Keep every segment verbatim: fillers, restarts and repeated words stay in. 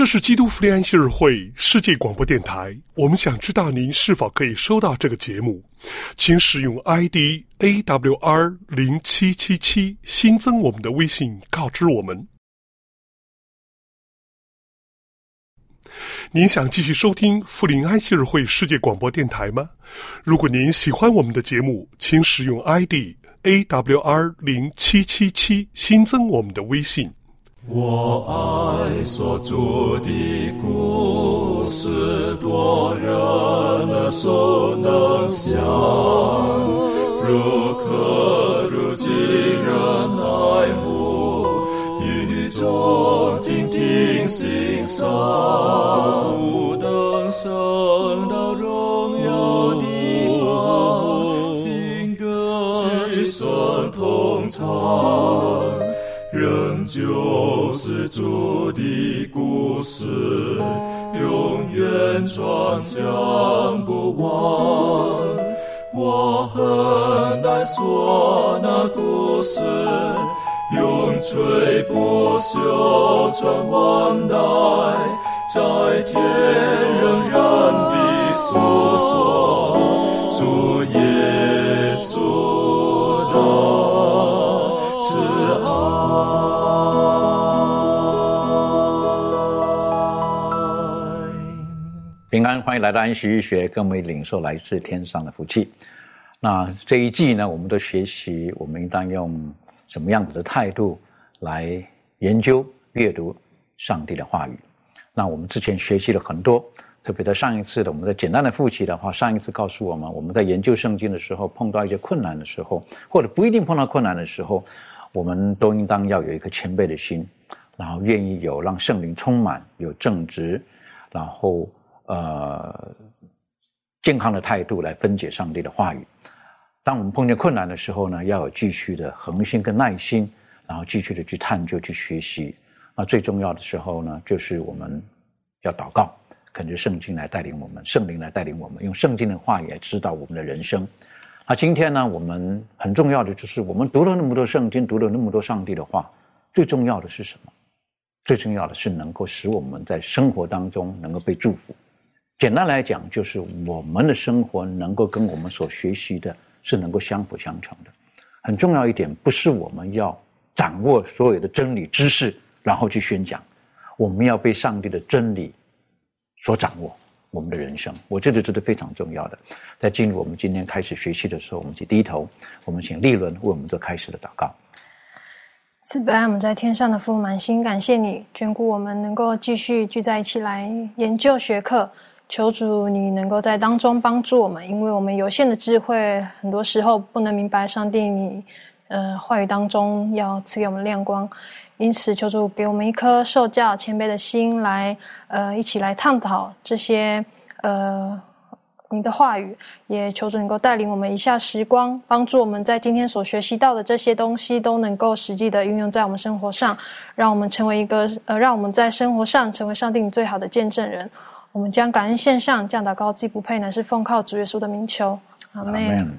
这是基督福临安息日会世界广播电台，我们想知道您是否可以收到这个节目，请使用 I D A W R 零七七七 新增我们的微信告知我们。您想继续收听福临安息日会世界广播电台吗？如果您喜欢我们的节目，请使用 I D A W R 零七七七 新增我们的微信。 我爱所著的故事，多人耳熟能详，如可如今人爱慕，语中静听欣赏，不等升到荣耀地方，新歌之声同唱，仍旧是主的故事，永远传讲不完。我很难说那故事，永垂不朽传万代，在天仍然地诉说主耶稣的慈爱。 平安，欢迎来到安息日学，跟我们领受来自天上的福气。那这一季呢，我们的学习，我们应当用什么样子的态度来研究、阅读上帝的话语？那我们之前学习了很多，特别在上一次的，我们在简单的复习的话，上一次告诉我们，我们在研究圣经的时候，碰到一些困难的时候，或者不一定碰到困难的时候，我们都应当要有一颗谦卑的心，然后愿意有让圣灵充满，有正直，然后呃，健康的态度来分解上帝的话语。当我们碰见困难的时候呢，要有继续的恒心跟耐心，然后继续的去探究、去学习。那最重要的时候呢，就是我们要祷告，恳求圣经来带领我们，圣灵来带领我们，用圣经的话语来指导我们的人生。那今天呢，我们很重要的就是我们读了那么多圣经，读了那么多上帝的话，最重要的是什么？最重要的是能够使我们在生活当中能够被祝福。简单来讲，就是我们的生活能够跟我们所学习的是能够相辅相成的。很重要一点，不是我们要掌握所有的真理知识然后去宣讲，我们要被上帝的真理所掌握我们的人生。我觉得这是非常重要的。在进入我们今天开始学习的时候，我们去低头，我们请立伦为我们做开始的祷告。 慈悲我们在天上的父，满心感谢你眷顾我们能够继续聚在一起来研究学课，求主你能够在当中帮助我们，因为我们有限的智慧很多时候不能明白上帝你呃话语当中要赐给我们亮光，因此求主给我们一颗受教谦卑的心来呃一起来探讨这些呃你的话语，也求主能够带领我们以下时光，帮助我们在今天所学习到的这些东西都能够实际的运用在我们生活上，让我们成为一个呃让我们在生活上成为上帝最好的见证人。我们将感恩献上，这样祷告既不配，乃是奉靠主耶稣的名求，阿们。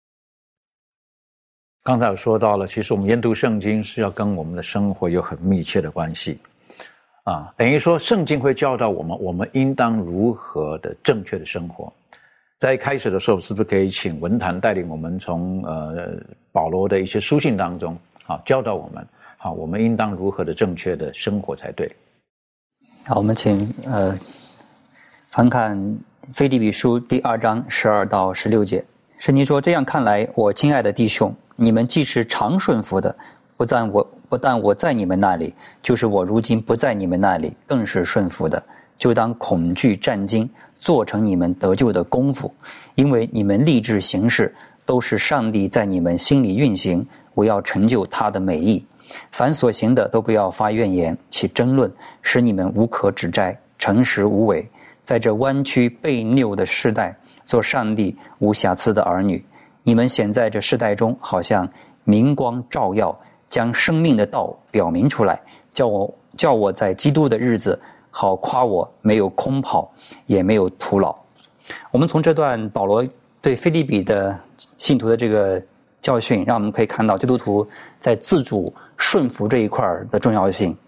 刚才我说到了，其实我们研读圣经是要跟我们的生活有很密切的关系啊，等于说圣经会教导我们，我们应当如何的正确的生活。在一开始的时候，是不是可以请文坛带领我们从呃保罗的一些书信当中，好教导我们，好我们应当如何的正确的生活才对。 好，我们请呃翻看腓立比书第二章十二到十六节。圣经说：这样看来，我亲爱的弟兄，你们既是常顺服的，不但我不但我在你们那里，就是我如今不在你们那里，更是顺服的，就当恐惧战惊，做成你们得救的功夫，因为你们立志行事，都是上帝在你们心里运行，我要成就他的美意。凡所行的，都不要发怨言，起争论，使你们无可指摘，诚实无伪，在这弯曲悖谬的世代，做上帝无瑕疵的儿女。你们显在这世代中，好像明光照耀，将生命的道表明出来，叫我叫我在基督的日子，好夸我没有空跑，也没有徒劳。我们从这段保罗对腓立比的信徒的这个教训，让我们可以看到基督徒在自主顺服这一块的重要性。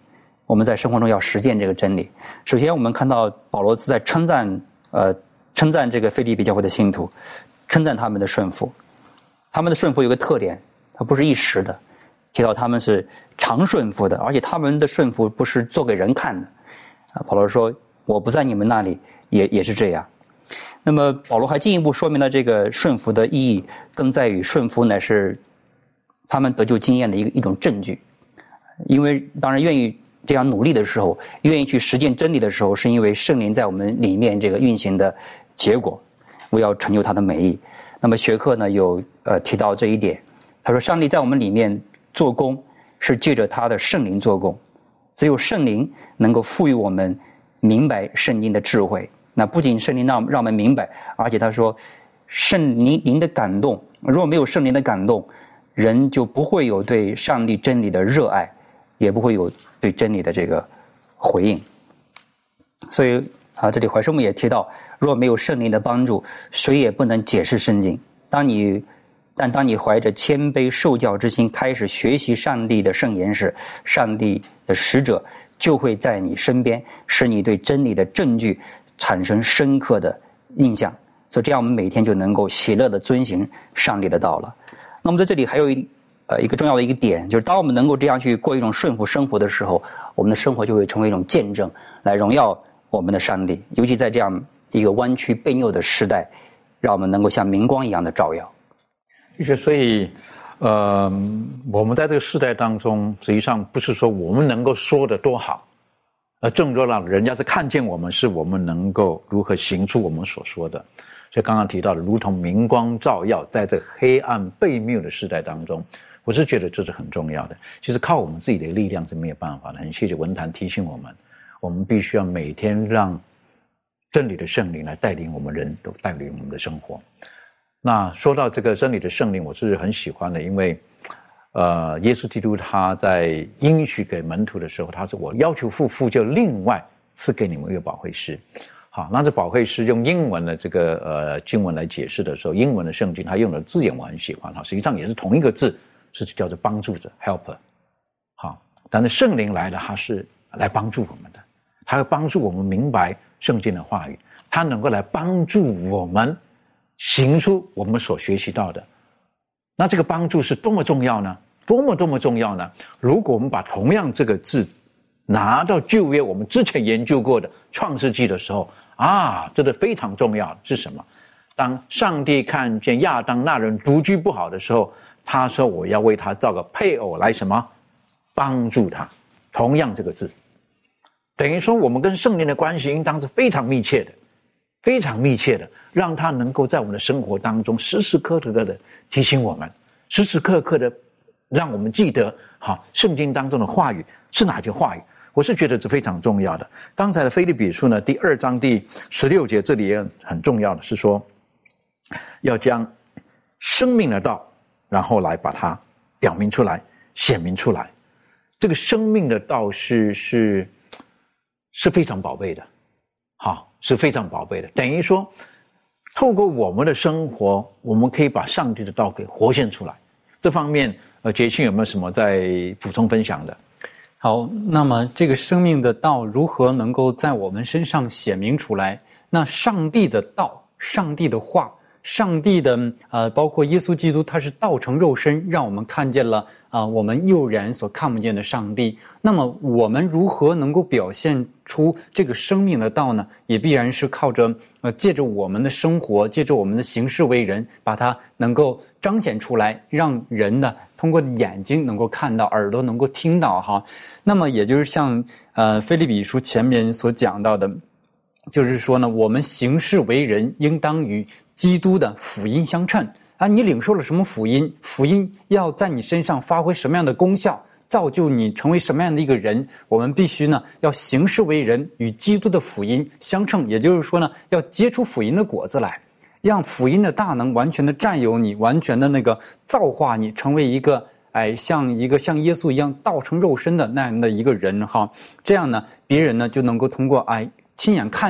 我们在生活中要实践这个真理。首先我们看到保罗是在称赞呃称赞这个腓立比教会的信徒，称赞他们的顺服。他们的顺服有个特点，它不是一时的，提到他们是常顺服的，而且他们的顺服不是做给人看的。啊，保罗说我不在你们那里也也是这样。那么保罗还进一步说明了这个顺服的意义，更在于顺服乃是他们得救经验的一个一种证据。因为当然愿意这样努力的时候，愿意去实践真理的时候，是因为圣灵在我们里面这个运行的结果，为要成就他的美意。那么学课呢有呃提到这一点，他说上帝在我们里面做工是借着他的圣灵做工，只有圣灵能够赋予我们明白圣经的智慧。那不仅圣灵让让我们明白，而且他说圣灵灵的感动，如果没有圣灵的感动，人就不会有对上帝真理的热爱，也不会有对真理的这个回应。所以啊，这里怀师母也提到，若没有圣灵的帮助，谁也不能解释圣经。当你但当你怀着谦卑受教之心开始学习上帝的圣言时，上帝的使者就会在你身边，使你对真理的证据产生深刻的印象。所以这样我们每天就能够喜乐地遵行上帝的道了。那么在这里还有一呃一个重要的一个点，就是当我们能够这样去过一种顺服生活的时候，我们的生活就会成为一种见证，来荣耀我们的上帝。尤其在这样一个弯曲悖拗的时代，让我们能够像明光一样的照耀。 所以呃我们在这个时代当中，实际上不是说我们能够说的多好，而更多让人家是看见我们，是我们能够如何行出我们所说的。所以刚刚提到的如同明光照耀，在这黑暗悖谬的时代当中，我是觉得这是很重要的。其实靠我们自己的力量是没有办法的。很谢谢文坛提醒我们，我们必须要每天让真理的圣灵来带领我们人，都带领我们的生活。那说到这个真理的圣灵，我是很喜欢的，因为呃，耶稣基督他在应许给门徒的时候，他说我要求父，父就另外赐给你们一个保惠师。好，那这保惠师用英文的这个呃经文来解释的时候，英文的圣经他用的字眼我很喜欢哈，实际上也是同一个字，是叫做帮助者 helper。好，但是圣灵来了，他是来帮助我们的，他会帮助我们明白圣经的话语，他能够来帮助我们行出我们所学习到的。那这个帮助是多么重要呢？多么多么重要呢？如果我们把同样这个字拿到旧约我们之前研究过的创世纪的时候啊，这个非常重要是什么？当上帝看见亚当那人独居不好的时候，他说我要为他造个配偶来什么？帮助他。同样这个字，等于说我们跟圣灵的关系应当是非常密切的，非常密切的，让他能够在我们的生活当中时时刻刻的提醒我们，时时刻刻的让我们记得好圣经当中的话语是哪些话语。我是觉得这非常重要的。刚才的腓立比书呢，第二章第十六节，这里也很重要的是说，要将生命的道，然后来把它表明出来，显明出来。这个生命的道是是是非常宝贝的，好，是非常宝贝的。等于说，透过我们的生活，我们可以把上帝的道给活现出来。这方面，呃，杰庆有没有什么在补充分享的？ 好，那么这个生命的道如何能够在我们身上显明出来？那上帝的道，上帝的话，上帝的呃，包括耶稣基督，他是道成肉身，让我们看见了啊、呃，我们幼然所看不见的上帝。那么我们如何能够表现出这个生命的道呢？也必然是靠着呃，借着我们的生活，借着我们的行事为人，把它能够彰显出来，让人呢通过眼睛能够看到，耳朵能够听到哈。那么也就是像呃腓立比书前面所讲到的，就是说呢，我们行事为人应当与基督的福音相称啊。你领受了什么福音？福音要在你身上发挥什么样的功效，造就你成为什么样的一个人？我们必须呢要行事为人与基督的福音相称，也就是说呢，要结出福音的果子来，让福音的大能完全的占有你，完全的那个造化你，成为一个哎像一个像耶稣一样道成肉身的那样的一个人哈。这样呢，别人呢就能够通过哎亲眼看见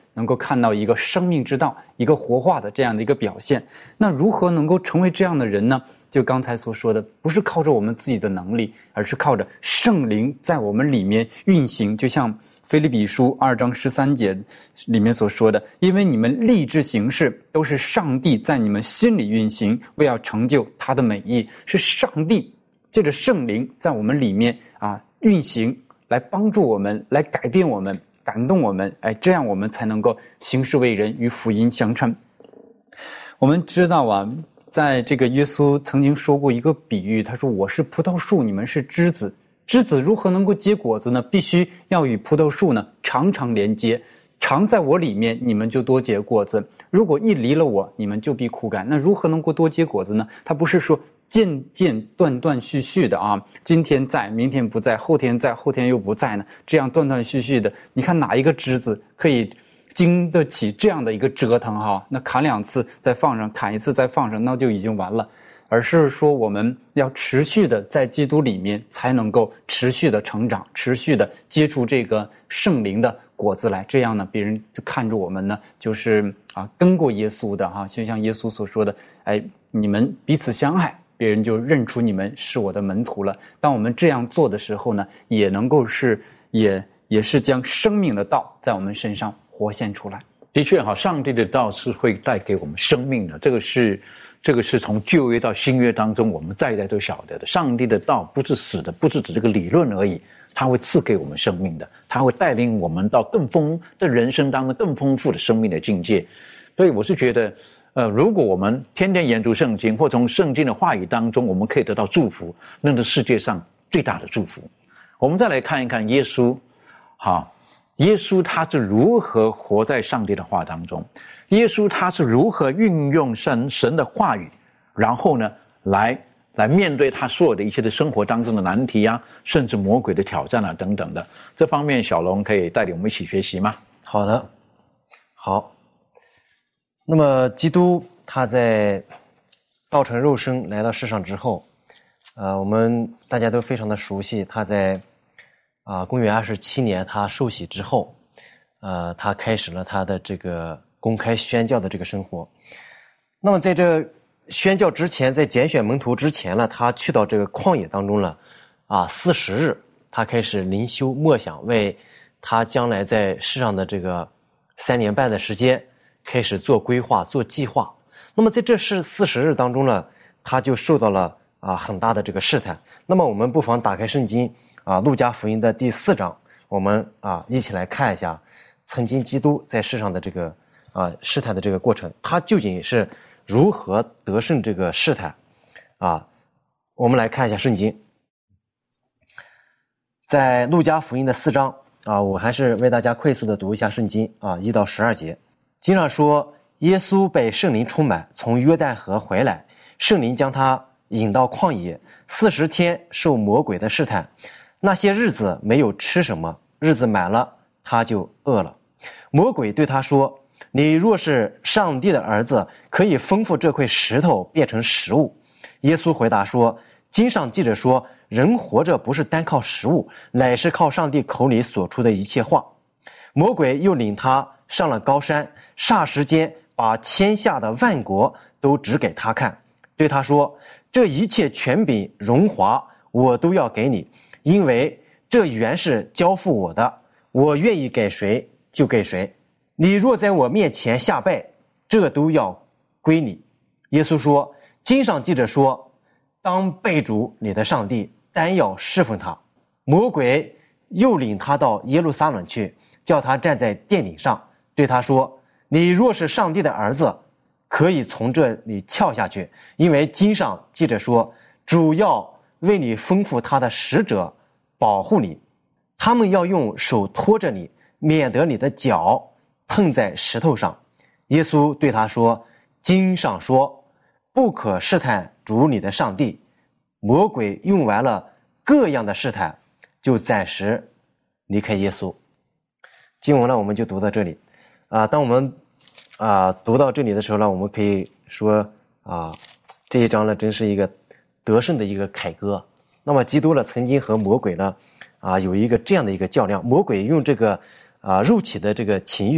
能够看到一个生命之道，一个活化的这样的一个表现。那如何能够成为这样的人呢？就刚才所说的，不是靠着我们自己的能力，而是靠着圣灵在我们里面运行。就像腓立比书二章十三节里面所说的，因为你们立志行事，都是上帝在你们心里运行，为要成就他的美意。是上帝借着圣灵在我们里面啊运行，来帮助我们，来改变我们，感动我们，哎，这样我们才能够行事为人，与福音相称。我们知道啊，在这个耶稣曾经说过一个比喻，他说我是葡萄树，你们是枝子，枝子如何能够结果子呢？必须要与葡萄树呢常常连接，常在我里面，你们就多结果子，如果一离了我，你们就必枯干。那如何能够多结果子呢？他不是说渐渐断断续续的啊，今天在，明天不在，后天在，后天又不在呢，这样断断续续的，你看哪一个枝子可以经得起这样的一个折腾哈？那砍两次再放上，砍一次再放上，那就已经完了。而是说我们要持续的在基督里面，才能够持续的成长，持续的接触这个圣灵的果子来，这样呢，别人就看着我们呢，就是啊跟过耶稣的哈，就像耶稣所说的，哎，你们彼此相爱，别人就认出你们是我的门徒了。当我们这样做的时候呢，也能够是也也是将生命的道在我们身上活现出来。 的确哈，上帝的道是会带给我们生命的，这个是这个是从旧约到新约当中我们在在都晓得的。上帝的道不是死的，不是指这个理论而已，它会赐给我们生命的，它会带领我们到更丰的人生当中更丰富的生命的境界。所以我是觉得呃，如果我们天天研读圣经，或从圣经的话语当中我们可以得到祝福，那是世界上最大的祝福。我们再来看一看耶稣哈，耶稣他是如何活在上帝的话当中，耶稣他是如何运用神神的话语，然后呢来来面对他所有的一切的生活当中的难题啊，甚至魔鬼的挑战啊等等的。这方面小龙可以带领我们一起学习吗？ 好的，好。那么基督他在道成肉身来到世上之后，呃，我们大家都非常的熟悉，他在啊、呃、公元二十七年他受洗之后，呃，他开始了他的这个公开宣教的这个生活。那么在这宣教之前，在拣选门徒之前呢，他去到这个旷野当中了，啊，四十日，他开始灵修默想，为他将来在世上的这个三年半的时间开始做规划、做计划。那么在这是四十日当中呢，他就受到了啊很大的这个试探。那么我们不妨打开圣经啊，路加福音的第四章，我们啊一起来看一下，曾经基督在世上的这个啊试探的这个过程，他究竟是如何得胜这个试探啊？我们来看一下圣经，在路加福音的四章啊，我还是为大家快速的读一下圣经啊，一到十二节。经上说，耶稣被圣灵充满，从约旦河回来，圣灵将他引到旷野，四十天受魔鬼的试探。那些日子没有吃什么，日子满了，他就饿了。魔鬼对他说，你若是上帝的儿子，可以吩咐这块石头变成食物。耶稣回答说，经上记着说，人活着不是单靠食物，乃是靠上帝口里所出的一切话。魔鬼又领他上了高山，霎时间把天下的万国都指给他看，对他说，这一切权柄荣华我都要给你，因为这原是交付我的，我愿意给谁就给谁。你若在我面前下拜，这都要归你。耶稣说，经上记着说，当拜主你的上帝，单要侍奉他。魔鬼又领他到耶路撒冷去，叫他站在殿顶上，对他说，你若是上帝的儿子，可以从这里跳下去，因为经上记着说，主要为你吩咐他的使者保护你，他们要用手托着你，免得你的脚碰在石头上。耶稣对他说，经上说，不可试探主你的上帝。魔鬼用完了各样的试探，就暂时离开耶稣。经文呢，我们就读到这里啊。当我们啊读到这里的时候呢，我们可以说啊，这一章呢真是一个得胜的一个凯歌。那么基督呢曾经和魔鬼呢啊有一个这样的一个较量，魔鬼用这个啊肉体的这个情欲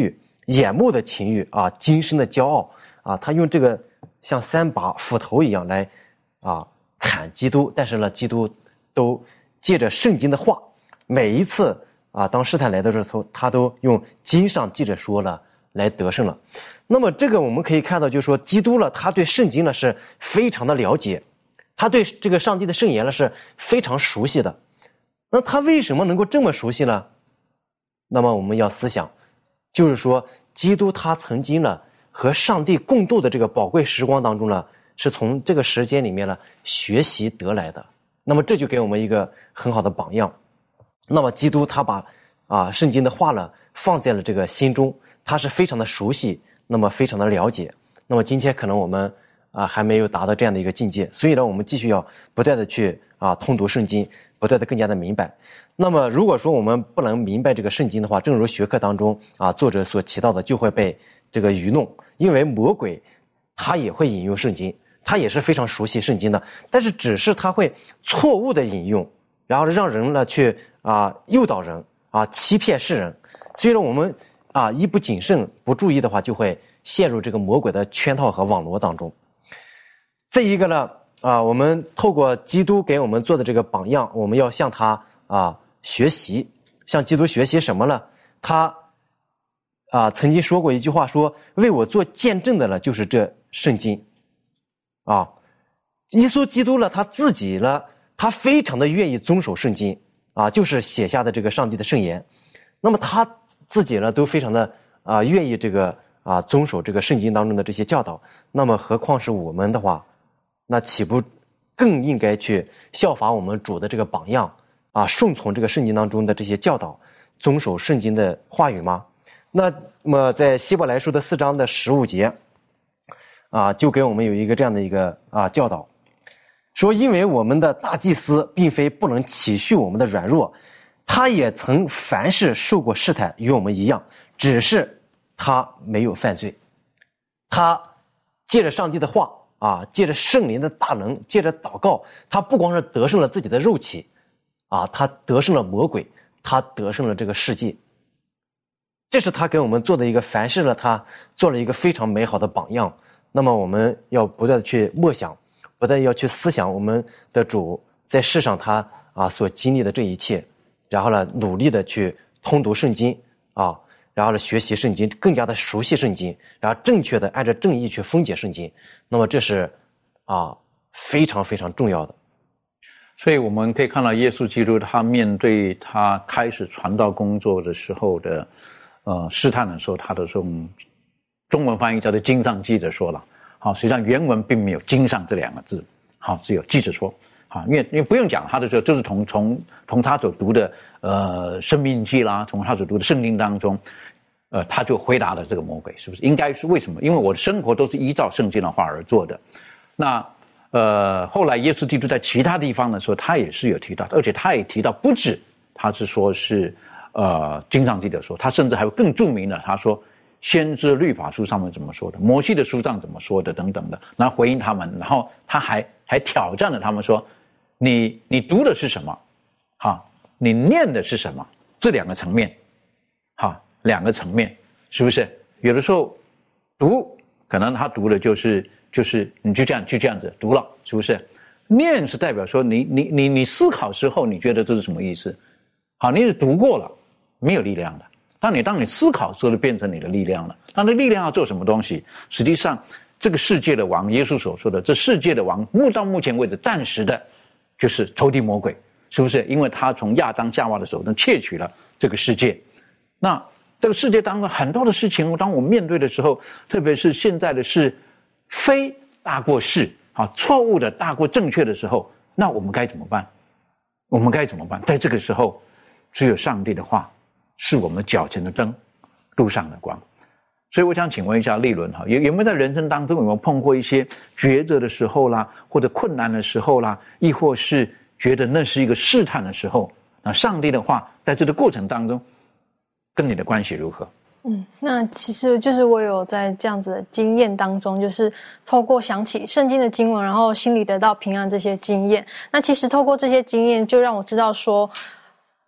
眼目的情欲啊，今生的骄傲啊，他用这个像三把斧头一样来啊砍基督，但是呢，基督都借着圣经的话，每一次啊当试探来的时候，他都用经上记着说了来得胜了。那么这个我们可以看到，就是说基督呢，他对圣经呢是非常的了解，他对这个上帝的圣言呢是非常熟悉的。那他为什么能够这么熟悉呢？那么我们要思想，就是说基督他曾经呢和上帝共度的这个宝贵时光当中呢，是从这个时间里面呢学习得来的。那么这就给我们一个很好的榜样。那么基督他把啊圣经的话呢放在了这个心中，他是非常的熟悉，那么非常的了解。那么今天可能我们啊还没有达到这样的一个境界，所以呢我们继续要不断的去啊通读圣经，不断的更加的明白。那么如果说我们不能明白这个圣经的话，正如学课当中啊作者所提到的，就会被这个愚弄，因为魔鬼他也会引用圣经，他也是非常熟悉圣经的，但是只是他会错误的引用，然后让人呢去啊诱导人啊欺骗世人。所以呢我们啊一不谨慎不注意的话，就会陷入这个魔鬼的圈套和网罗当中。这一个呢啊我们透过基督给我们做的这个榜样，我们要向他啊学习。向基督学习什么呢？他啊曾经说过一句话，说为我做见证的呢就是这圣经啊。耶稣基督呢他自己呢他非常的愿意遵守圣经啊，就是写下的这个上帝的圣言。那么他自己呢都非常的啊愿意这个啊遵守这个圣经当中的这些教导，那么何况是我们的话，那岂不更应该去效法我们主的这个榜样啊，顺从这个圣经当中的这些教导，遵守圣经的话语吗？那么在希伯来书的四章的十五节啊，就给我们有一个这样的一个啊教导，说因为我们的大祭司并非不能体恤我们的软弱，他也曾凡事受过试探，与我们一样，只是他没有犯罪。他借着上帝的话啊，借着圣灵的大能，借着祷告，他不光是得胜了自己的肉体啊，他得胜了魔鬼，他得胜了这个世界。这是他给我们做的一个，凡事呢他做了一个非常美好的榜样。那么我们要不断的去默想，不断要去思想我们的主在世上他啊所经历的这一切，然后呢努力的去通读圣经啊，然后呢学习圣经，更加的熟悉圣经，然后正确的按照正义去分解圣经。那么这是啊非常非常重要的。 所以我们可以看到耶稣基督他面对他开始传道工作的时候的呃试探的时候，他的这种中文翻译叫做经上记着说了，好，实际上原文并没有经上这两个字，好，只有记着说。啊，因为因为不用讲，他的时候就是从从从他所读的呃生命记啦，从他所读的圣经当中，呃，他就回答了这个魔鬼，是不是？应该是为什么？因为我的生活都是依照圣经的话而做的。那呃，后来耶稣基督在其他地方的时候，他也是有提到，而且他也提到不止，他是说是呃经上记着说，他甚至还有更著名的，他说先知律法书上面怎么说的，摩西的书上怎么说的等等的，然后回应他们，然后他还还挑战了他们说。你你读的是什么？哈，你念的是什么？这两个层面，哈，两个层面，是不是？有的时候读，可能他读的就是就是你就这样就这样子读了，是不是？念是代表说你你你你思考之后，你觉得这是什么意思？好，你是读过了，没有力量的。当你当你思考之后，就变成你的力量了。那这力量要做什么东西？实际上，这个世界的王，耶稣所说的，这世界的王，目到目前为止，暂时的。就是仇敌魔鬼，是不是？因为他从亚当夏娃的手中窃取了这个世界。那这个世界当中很多的事情，当我们面对的时候，特别是现在的是非大过是啊，错误的大过正确的时候，那我们该怎么办？我们该怎么办？在这个时候，只有上帝的话是我们脚前的灯，路上的光。所以我想请问一下立伦哈，有有没有在人生当中有没有碰过一些抉择的时候啦，或者困难的时候啦，亦或是觉得那是一个试探的时候？那上帝的话在这个过程当中，跟你的关系如何？ 嗯，那其实就是我有在这样子的经验当中，就是透过想起圣经的经文，然后心里得到平安这些经验。那其实透过这些经验，就让我知道说。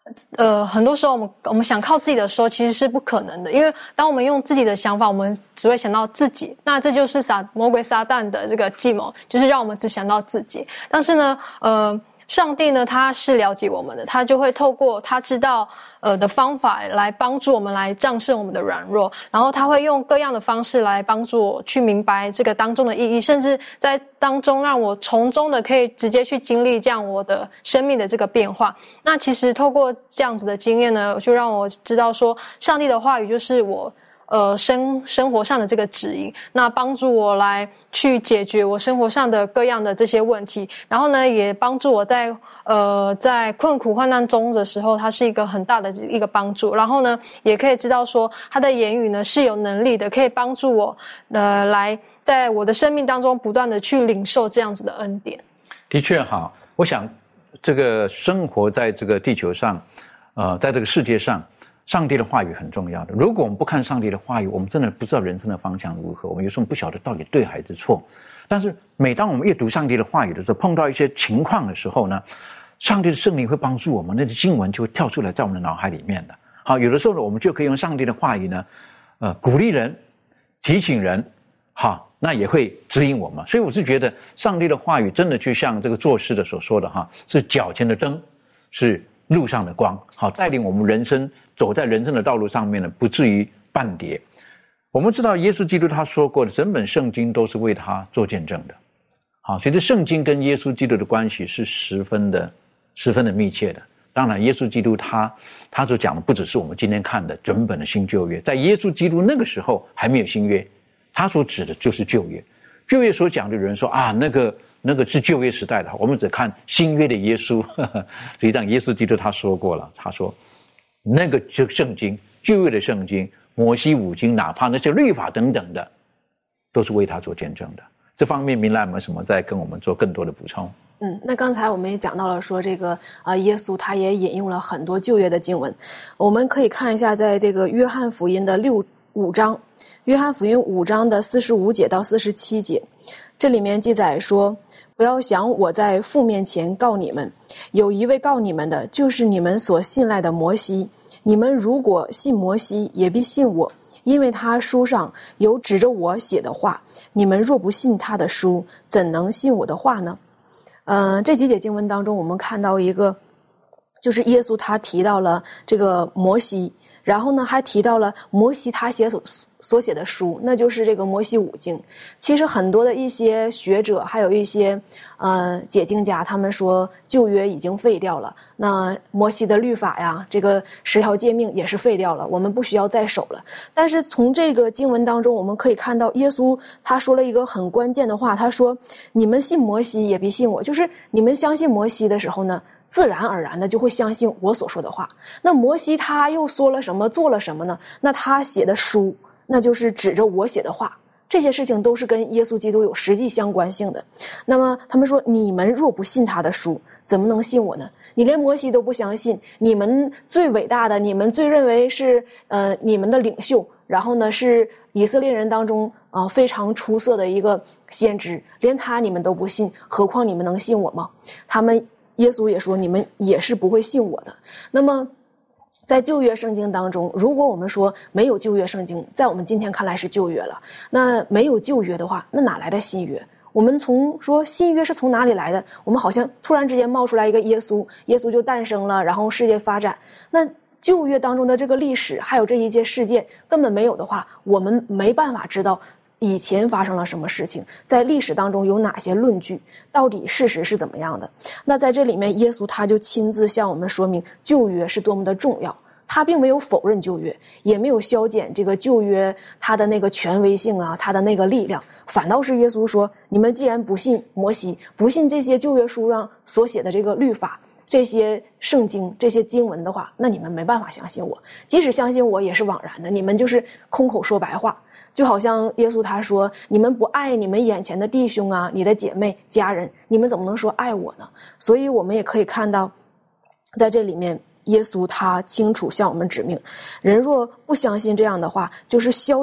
呃，很多时候我们我们想靠自己的时候，其实是不可能的，因为当我们用自己的想法，我们只会想到自己，那这就是撒魔鬼撒旦的这个计谋，就是让我们只想到自己。但是呢，呃。上帝呢，他是了解我们的，他就会透过他知道呃的方法来帮助我们来战胜我们的软弱，然后他会用各样的方式来帮助我去明白这个当中的意义，甚至在当中让我从中的可以直接去经历这样我的生命的这个变化。那其实透过这样子的经验呢，就让我知道说，上帝的话语就是我呃生生活上的这个指引，那帮助我来去解决我生活上的各样的这些问题，然后呢也帮助我在呃在困苦患难中的时候，它是一个很大的一个帮助，然后呢也可以知道说他的言语呢是有能力的，可以帮助我呃来在我的生命当中不断的去领受这样子的恩典。 的确哈，我想这个生活在这个地球上呃在这个世界上，上帝的话语很重要的。如果我们不看上帝的话语，我们真的不知道人生的方向如何，我们有时候不晓得到底对还是错。但是每当我们阅读上帝的话语的时候，碰到一些情况的时候呢，上帝的圣灵会帮助我们，那些经文就会跳出来在我们的脑海里面的。好，有的时候呢，我们就可以用上帝的话语呢呃，鼓励人，提醒人，好，那也会指引我们。所以我是觉得上帝的话语真的就像这个作诗的所说的哈，是脚前的灯，是路上的光，好，带领我们人生走在人生的道路上面呢，不至于半跌。我们知道耶稣基督他说过的，整本圣经都是为他做见证的。好，所以这圣经跟耶稣基督的关系是十分的、十分的密切的。当然，耶稣基督他他所讲的不只是我们今天看的整本的新旧约，在耶稣基督那个时候还没有新约，他所指的就是旧约。旧约所讲的人说啊，那个。那个是旧约时代的，我们只看新约的耶稣。呵呵，实际上耶稣基督他说过了，他说那个就圣经，旧约的圣经，摩西五经，哪怕那些律法等等的，都是为他做见证的。这方面明兰有没有什么再跟我们做更多的补充？ 嗯，那刚才我们也讲到了说这个啊、呃，耶稣他也引用了很多旧约的经文，我们可以看一下，在这个约翰福音的六五章，约翰福音五章的四十五节到四十七节，这里面记载说。不要想我在父面前告你们，有一位告你们的，就是你们所信赖的摩西。你们如果信摩西，也必信我，因为他书上有指着我写的话。你们若不信他的书，怎能信我的话呢？呃，这几节经文当中，我们看到一个，就是耶稣他提到了这个摩西，然后呢还提到了摩西他写所所写的书，那就是这个摩西五经。其实很多的一些学者还有一些呃解经家，他们说旧约已经废掉了，那摩西的律法呀，这个十条诫命也是废掉了，我们不需要再守了。但是从这个经文当中我们可以看到，耶稣他说了一个很关键的话，他说你们信摩西也必信我，就是你们相信摩西的时候呢，自然而然的就会相信我所说的话。那摩西他又说了什么，做了什么呢？那他写的书，那就是指着我写的话，这些事情都是跟耶稣基督有实际相关性的。那么他们说，你们若不信他的书，怎么能信我呢？你连摩西都不相信，你们最伟大的，你们最认为是呃你们的领袖，然后呢是以色列人当中啊、呃、非常出色的一个先知，连他你们都不信，何况你们能信我吗？他们耶稣也说，你们也是不会信我的。那么在旧约圣经当中，如果我们说没有旧约圣经，在我们今天看来是旧约了，那没有旧约的话，那哪来的新约？我们从说新约是从哪里来的，我们好像突然之间冒出来一个耶稣，耶稣就诞生了，然后世界发展。那旧约当中的这个历史还有这一些事件根本没有的话，我们没办法知道以前发生了什么事情，在历史当中有哪些论据，到底事实是怎么样的。那在这里面，耶稣他就亲自向我们说明旧约是多么的重要，他并没有否认旧约，也没有削减这个旧约他的那个权威性啊，他的那个力量，反倒是耶稣说，你们既然不信摩西，不信这些旧约书上所写的这个律法，这些圣经，这些经文的话，那你们没办法相信我，即使相信我也是枉然的，你们就是空口说白话。就好像耶稣他说，你们不爱你们眼前的弟兄啊，你的姐妹家人，你们怎么能说爱我呢？所以我们也可以看到，在这里面耶稣他清楚向我们指明，人若不相信这样的话，就是削减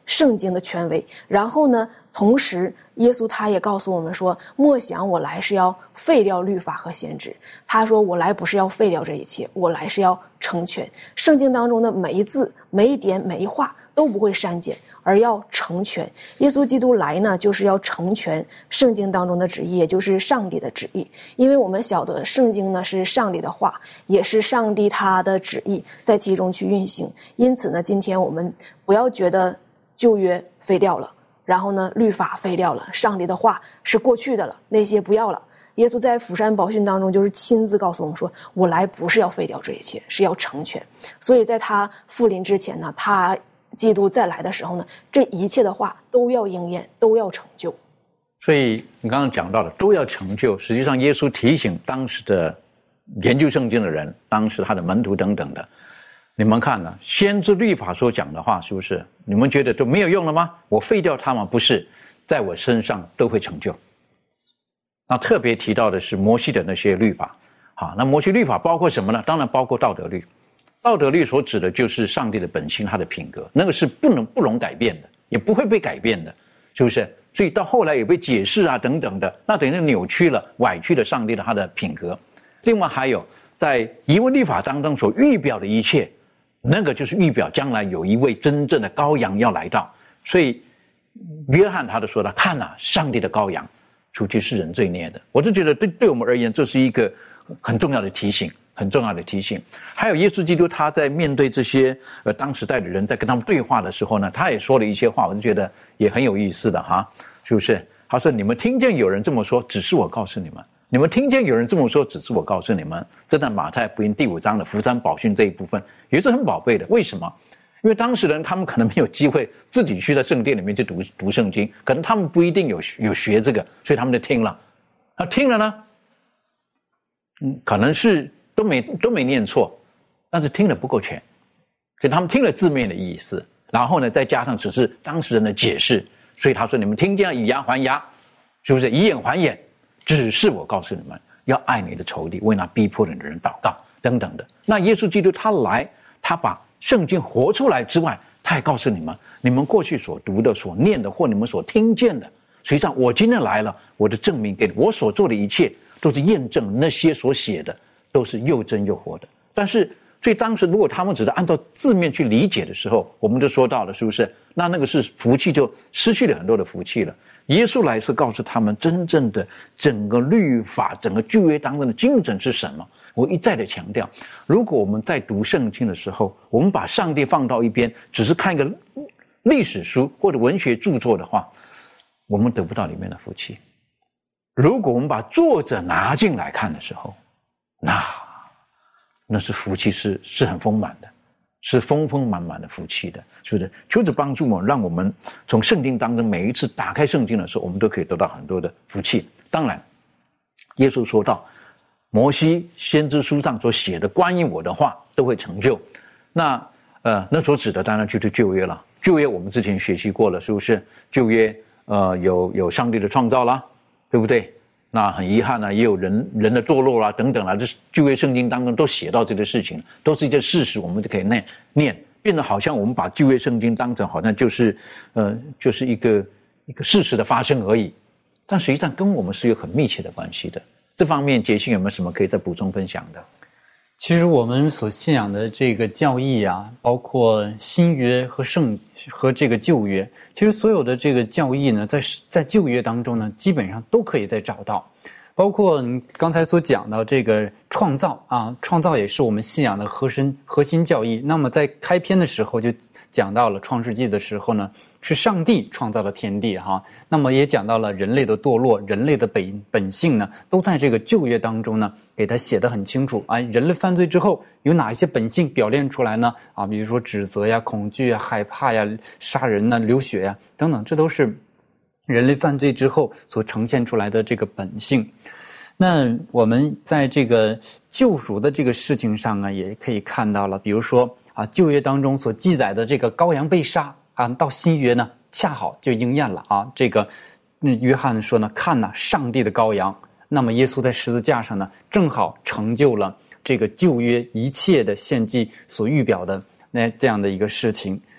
圣经的权威。然后呢，同时耶稣他也告诉我们说，莫想我来是要废掉律法和先知。他说我来不是要废掉这一切，我来是要成全。圣经当中的每一字每一点每一话都不会删减，而要成全。耶稣基督来呢，就是要成全圣经当中的旨意，也就是上帝的旨意。因为我们晓得圣经呢是上帝的话，也是上帝他的旨意在其中去运行。因此呢，今天我们不要觉得旧约废掉了，然后呢律法废掉了，上帝的话是过去的了，那些不要了。耶稣在釜山宝训当中就是亲自告诉我们说，我来不是要废掉这一切，是要成全。所以在他复临之前呢，他基督再来的时候呢，这一切的话都要应验，都要成就。 所以你刚刚讲到的都要成就，实际上耶稣提醒当时的研究圣经的人，当时他的门徒等等的，你们看呢，先知律法所讲的话是不是你们觉得都没有用了吗？我废掉它吗？不是，在我身上都会成就。那特别提到的是摩西的那些律法。好，那摩西律法包括什么呢？当然包括道德律。道德律所指的就是上帝的本性，他的品格，那个是不能不容改变的，也不会被改变的，是不是？所以到后来也被解释啊等等的，那等于扭曲了、歪曲了上帝的他的品格。另外还有在遗文律法当中所预表的一切，那个就是预表将来有一位真正的羔羊要来到。所以约翰他就说了，看啊，上帝的羔羊，除去世人罪孽的。我就觉得对对我们而言，这是一个很重要的提醒。很重要的提醒。还有耶稣基督他在面对这些呃当时代的人，在跟他们对话的时候呢，他也说了一些话，我就觉得也很有意思的哈，是不是？他说：“你们听见有人这么说，只是我告诉你们；你们听见有人这么说，只是我告诉你们。”这在马太福音第五章的福山宝训这一部分也是很宝贝的。为什么？因为当时人他们可能没有机会自己去在圣殿里面去读读圣经，可能他们不一定有有学这个，所以他们就听了。那听了呢，嗯，可能是。都没都没念错，但是听得不够全，所以他们听了字面的意思，然后呢再加上只是当事人的解释，所以他说你们听见以牙还牙，是不是以眼还眼？只是我告诉你们，要爱你的仇敌，为那逼迫你的人祷告等等的。那耶稣基督他来，他把圣经活出来之外，他也告诉你们，你们过去所读的、所念的或你们所听见的，实际上我今天来了，我的证明给你，我所做的一切都是验证那些所写的。都是又真又活的。但是所以当时如果他们只是按照字面去理解的时候，我们就说到了，是不是？那那个是福气就失去了很多的福气了。耶稣来是告诉他们真正的整个律法、整个旧约当中的精神是什么。我一再的强调，如果我们在读圣经的时候，我们把上帝放到一边，只是看一个历史书或者文学著作的话，我们得不到里面的福气。如果我们把作者拿进来看的时候，那那是福气，是是很丰满的，是丰丰满满的福气的，是不是？求主帮助我，让我们从圣经当中每一次打开圣经的时候，我们都可以得到很多的福气。当然，耶稣说到，摩西先知书上所写的关于我的话都会成就。那呃，那所指的当然就是旧约了。旧约我们之前学习过了，是不是？旧约呃有有上帝的创造啦，对不对？那很遗憾呢、啊，也有人人的堕落啦、啊、等等啦、啊，这旧约圣经当中都写到这个事情，都是一件事实，我们就可以念念，变得好像我们把旧约圣经当成好像就是呃就是一个一个事实的发生而已，但实际上跟我们是有很密切的关系的。这方面杰信有没有什么可以再补充分享的？ 其实我们所信仰的这个教义啊，包括新约和圣和这个旧约，其实所有的这个教义呢，在在旧约当中呢，基本上都可以再找到。包括刚才所讲到这个创造啊，创造也是我们信仰的核心核心教义。那么在开篇的时候就讲到了创世纪的时候呢，是上帝创造了天地哈。那么也讲到了人类的堕落，人类的本本性呢，都在这个旧约当中呢，给它写得很清楚啊。人类犯罪之后有哪一些本性表现出来呢？啊，比如说指责呀、恐惧呀、害怕呀、杀人呐、流血呀等等，这都是人类犯罪之后所呈现出来的这个本性。那我们在这个救赎的这个事情上呢，也可以看到了，比如说啊，旧约当中所记载的这个羔羊被杀啊，到新约呢，恰好就应验了啊。这个约翰说呢，看呐，上帝的羔羊。那么耶稣在十字架上呢，正好成就了这个旧约一切的献祭所预表的那这样的一个事情。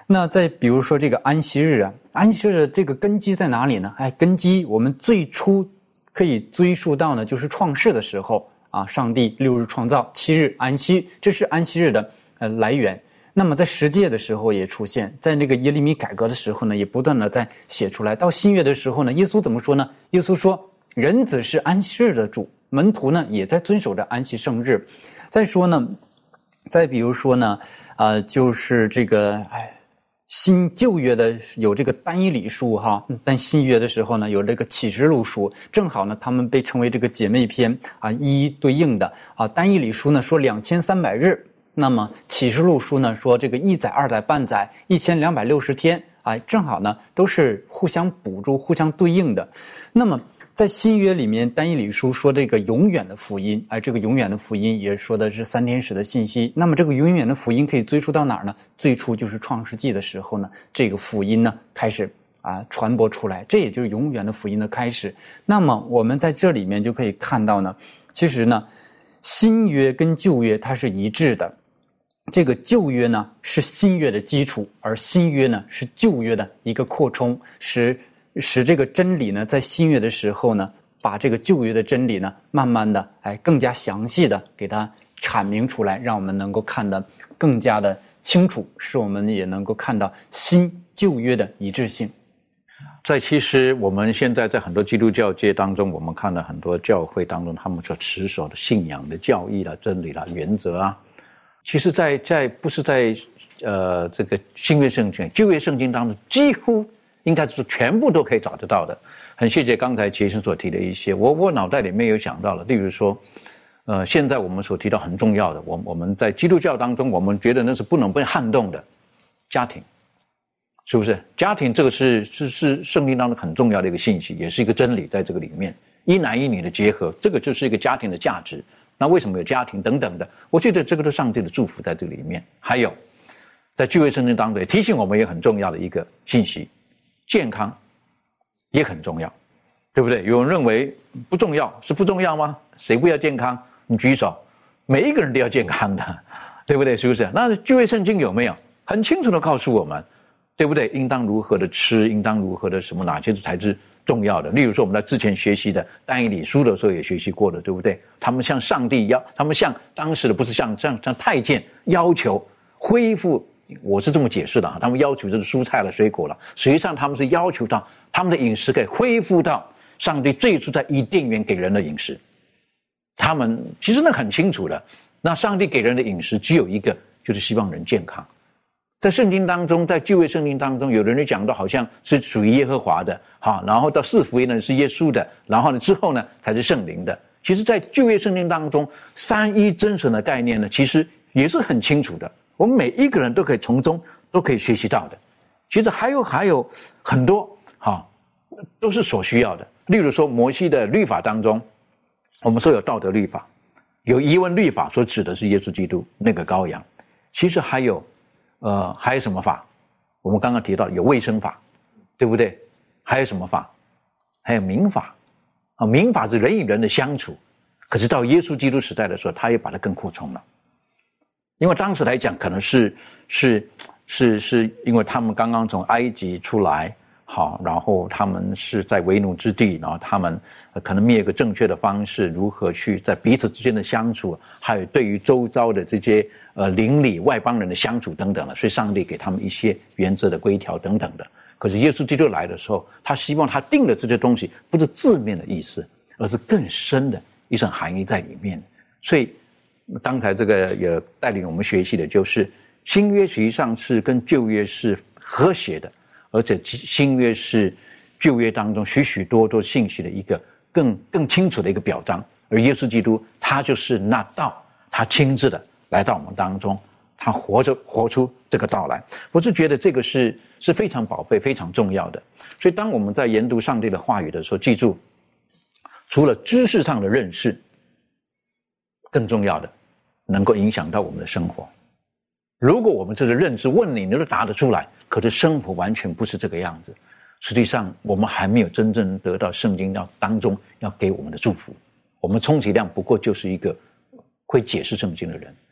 那再比如说这个安息日啊，安息日的这个根基在哪里呢？哎，根基我们最初可以追溯到呢，就是创世的时候啊，上帝六日创造，七日安息，这是安息日的呃来源。那么在十诫的时候也出现，在那个耶利米改革的时候呢，也不断的在写出来。到新约的时候呢，耶稣怎么说呢？耶稣说，人子是安息日的主，门徒呢也在遵守着安息圣日。再说呢，再比如说呢，呃，就是这个哎。新旧约的有这个单一理书哈，但新约的时候呢有这个启示录书，正好呢他们被称为这个姐妹篇啊，一一对应的啊。单一理书呢说两千三百日，那么启示录书呢说这个一载、二载、半载、一千两百六十天啊，正好呢都是互相补助、互相对应的。那么在新约里面，单一理书说这个永远的福音，哎，这个永远的福音也说的是三天使的信息。那么这个永远的福音可以追溯到哪儿呢？最初就是创世纪的时候呢，这个福音呢开始啊传播出来，这也就是永远的福音的开始。那么我们在这里面就可以看到呢，其实呢，新约跟旧约它是一致的。这个旧约呢是新约的基础，而新约呢是旧约的一个扩充，使使这个真理呢，在新约的时候呢，把这个旧约的真理呢，慢慢的，哎，更加详细的给它阐明出来，让我们能够看得更加的清楚，使我们也能够看到新旧约的一致性。 在其实我们现在在很多基督教界当中，我们看到很多教会当中，他们所持守的信仰的教义啦、真理啦、原则啊，其实在在不是在呃这个新约圣经、旧约圣经当中，几乎应该是全部都可以找得到的。很谢谢刚才杰森所提的一些，我我脑袋里面有想到了，例如说，呃，现在我们所提到很重要的，我我们在基督教当中，我们觉得那是不能被撼动的家庭，是不是？家庭这个是是是圣经当中很重要的一个信息，也是一个真理，在这个里面，一男一女的结合，这个就是一个家庭的价值。那为什么有家庭等等的？我觉得这个都是上帝的祝福在这个里面。还有，在旧约圣经当中也提醒我们也很重要的一个信息。健康也很重要，对不对？有人认为不重要，是不重要吗？谁不要健康？你举手，每一个人都要健康的，对不对？是不是？那旧约圣经有没有很清楚的告诉我们，对不对？应当如何的吃，应当如何的什么，哪些才是重要的？例如说，我们在之前学习的但以理书的时候也学习过的，对不对？他们向上帝要，他们向当时的不是向向向太监要求恢复。我是这么解释的啊，他们要求就是蔬菜了、水果了，实际上他们是要求到他们的饮食可以恢复到上帝最初在伊甸园给人的饮食。他们其实那很清楚的，那上帝给人的饮食只有一个，就是希望人健康。在圣经当中，在旧约圣经当中，有人就讲到好像是属于耶和华的，好，然后到四福音呢是耶稣的，然后呢之后呢才是圣灵的。其实，在旧约圣经当中，三一真神的概念呢，其实也是很清楚的。我们每一个人都可以从中都可以学习到的。其实还有还有很多哈，都是所需要的。例如说，摩西的律法当中，我们说有道德律法，有疑问律法，所指的是耶稣基督那个羔羊。其实还有呃还有什么法？我们刚刚提到有卫生法，对不对？还有什么法？还有民法啊，民法是人与人的相处。可是到耶稣基督时代的时候，他也把它更扩充了。因为当时来讲，可能是是是是因为他们刚刚从埃及出来，好，然后他们是在为奴之地，然后他们可能没有一个正确的方式，如何去在彼此之间的相处，还有对于周遭的这些呃邻里外邦人的相处等等的，所以上帝给他们一些原则的规条等等的。可是耶稣基督来的时候，他希望他定的这些东西不是字面的意思，而是更深的一层含义在里面。所以刚才这个也带领我们学习的就是新约实际上是跟旧约是和谐的，而且新约是旧约当中许许多多信息的一个更更清楚的一个表彰，而耶稣基督他就是那道，他亲自的来到我们当中，他活着活出这个道来。我是觉得这个是是非常宝贝非常重要的。所以当我们在研读上帝的话语的时候，记住除了知识上的认识，更重要的能够影响到我们的生活。如果我们这个认知问你你都答得出来，可是生活完全不是这个样子，实际上我们还没有真正得到圣经要当中要给我们的祝福。我们充其量不过就是一个会解释圣经的人，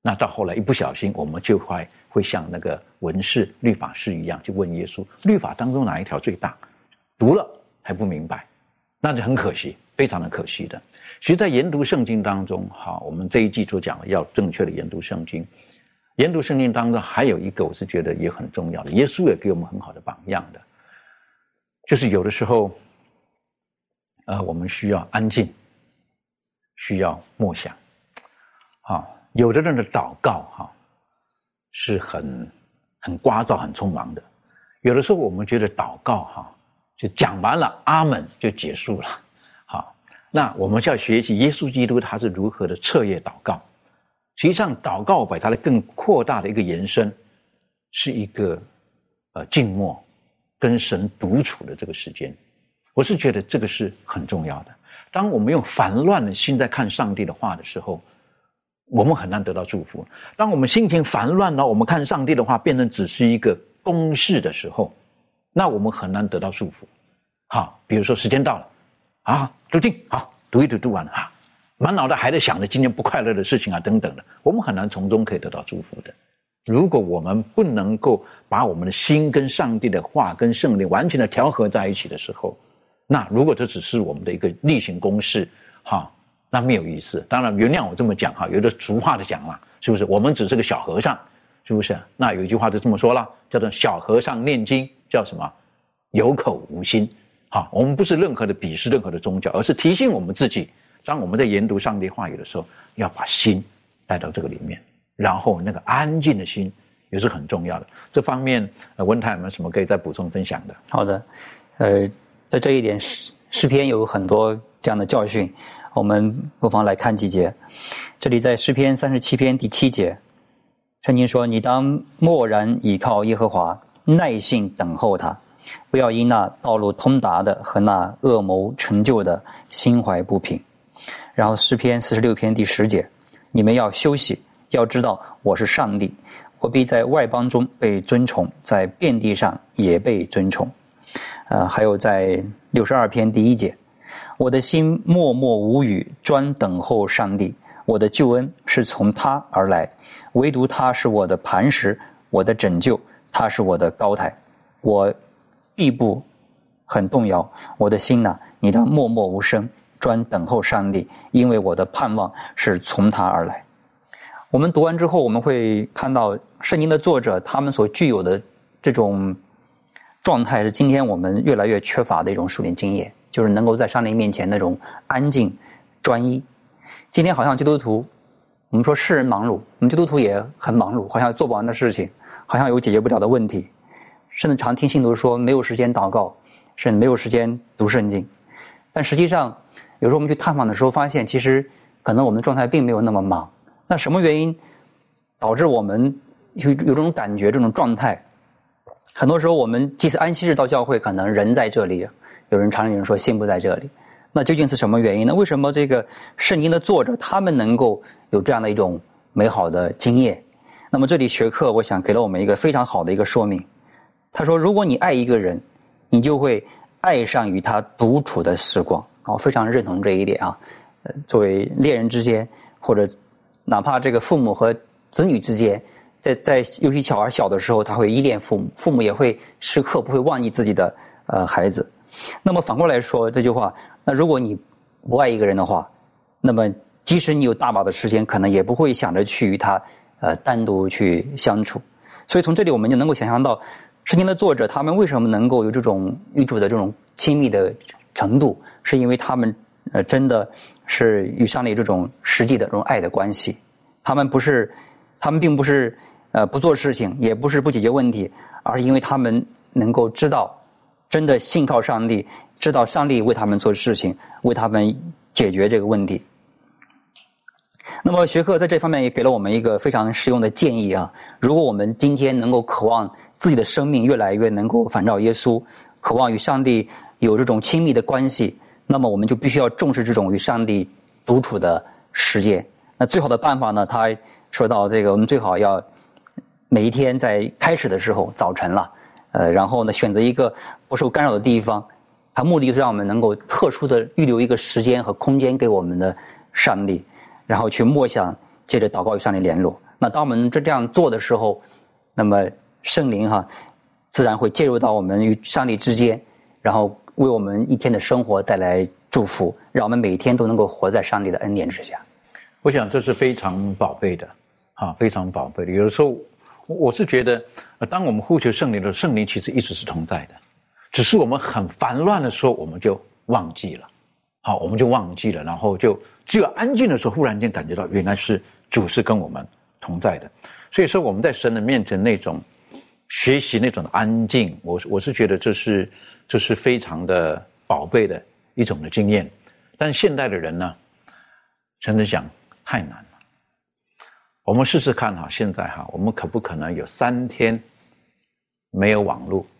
那到后来一不小心，我们就会会像那个文士、律法师一样，就问耶稣：律法当中哪一条最大？读了还不明白，那就很可惜，非常的可惜的。其实，在研读圣经当中，哈，我们这一季所讲的要正确的研读圣经。研读圣经当中还有一个，我是觉得也很重要的，耶稣也给我们很好的榜样的，就是有的时候，呃，我们需要安静，需要默想，啊，有的人的祷告哈、啊、是很很聒噪、很匆忙的，有的时候我们觉得祷告哈、啊、就讲完了，阿门就结束了。好，那我们就要学习耶稣基督他是如何的彻夜祷告。实际上，祷告把它的更扩大的一个延伸，是一个呃静默跟神独处的这个时间。我是觉得这个是很重要的。当我们用烦乱的心在看上帝的话的时候，我们很难得到祝福。当我们心情烦乱了，我们看上帝的话变成只是一个公式的时候，那我们很难得到祝福。好，比如说时间到了，啊，读经，好，读一读，读完了，啊，满脑袋还在想着今天不快乐的事情啊，等等的，我们很难从中可以得到祝福的。如果我们不能够把我们的心跟上帝的话跟圣灵完全的调和在一起的时候，那如果这只是我们的一个例行公事，哈，那没有意思。当然，原谅我这么讲哈，有的俗话的讲啦，是不是？我们只是个小和尚，是不是？那有一句话就这么说了，叫做小和尚念经叫什么？有口无心。好，我们不是任何的鄙视任何的宗教，而是提醒我们自己，当我们在研读上帝话语的时候，要把心带到这个里面，然后那个安静的心也是很重要的。这方面，呃，文泰有没有什么可以再补充分享的？ 好的，呃，在这一点诗诗篇有很多这样的教训，我们不妨来看几节。这里在诗篇三十七篇第七节，圣经说：“你当默然倚靠耶和华，耐性等候他。不要因那道路通达的和那恶谋成就的心怀不平。”然后诗篇四十六篇第十节，你们要休息，要知道我是上帝，我必在外邦中被尊崇，在遍地上也被尊崇。呃，还有在六十二篇第一节，我的心默默无语，专等候上帝，我的救恩是从他而来，唯独他是我的磐石，我的拯救，他是我的高台，我必不很动摇。我的心哪，你当默默无声，专等候上帝，因为我的盼望是从他而来。我们读完之后，我们会看到圣经的作者他们所具有的这种状态，是今天我们越来越缺乏的一种属灵经验，就是能够在上帝面前那种安静专一。今天好像基督徒，我们说世人忙碌，我们基督徒也很忙碌，好像做不完的事情，好像有解决不了的问题，甚至常听信徒说没有时间祷告，甚至没有时间读圣经。但实际上有时候我们去探访的时候发现，其实可能我们的状态并没有那么忙。那什么原因导致我们有有这种感觉，这种状态？很多时候我们祭祀安息日到教会，可能人在这里，有人常有人说心不在这里。那究竟是什么原因呢？为什么这个圣经的作者他们能够有这样的一种美好的经验？那么这里学课我想给了我们一个非常好的一个说明。他说，如果你爱一个人，你就会爱上与他独处的时光。我非常认同这一点啊。呃，作为恋人之间，或者哪怕这个父母和子女之间，在在尤其小孩小的时候，他会依恋父母，父母也会时刻不会忘记自己的呃孩子。那么反过来说这句话，那如果你不爱一个人的话，那么即使你有大把的时间，可能也不会想着去与他呃单独去相处。所以从这里我们就能够想象到，圣经的作者他们为什么能够有这种与主的这种亲密的程度，是因为他们呃真的是与上帝这种实际的这种爱的关系。他们不是，他们并不是呃不做事情，也不是不解决问题，而是因为他们能够知道，真的信靠上帝，知道上帝为他们做事情，为他们解决这个问题。那么学课在这方面也给了我们一个非常实用的建议啊。如果我们今天能够渴望自己的生命越来越能够反照耶稣，渴望与上帝有这种亲密的关系，那么我们就必须要重视这种与上帝独处的时间。那最好的办法呢，他说到这个，我们最好要每一天在开始的时候，早晨了，呃，然后呢选择一个不受干扰的地方，它目的就是让我们能够特殊的预留一个时间和空间给我们的上帝，然后去默想，接着祷告与上帝联络。 那当我们这样做的时候，那么圣灵哈，自然会介入到我们与上帝之间，然后为我们一天的生活带来祝福，让我们每天都能够活在上帝的恩典之下。 我想这是非常宝贝的，啊，非常宝贝的。有的时候，我是觉得，当我们呼求圣灵的时候，圣灵其实一直是同在的，只是我们很烦乱的时候，我们就忘记了，好，我们就忘记了，然后就只有安静的时候，忽然间感觉到原来是主是跟我们同在的。所以说我们在神的面前那种学习那种安静，我我是觉得这是这是非常的宝贝的一种的经验。但现代的人呢，真的讲太难了。我们试试看哈，现在哈，我们可不可能有三天没有网络？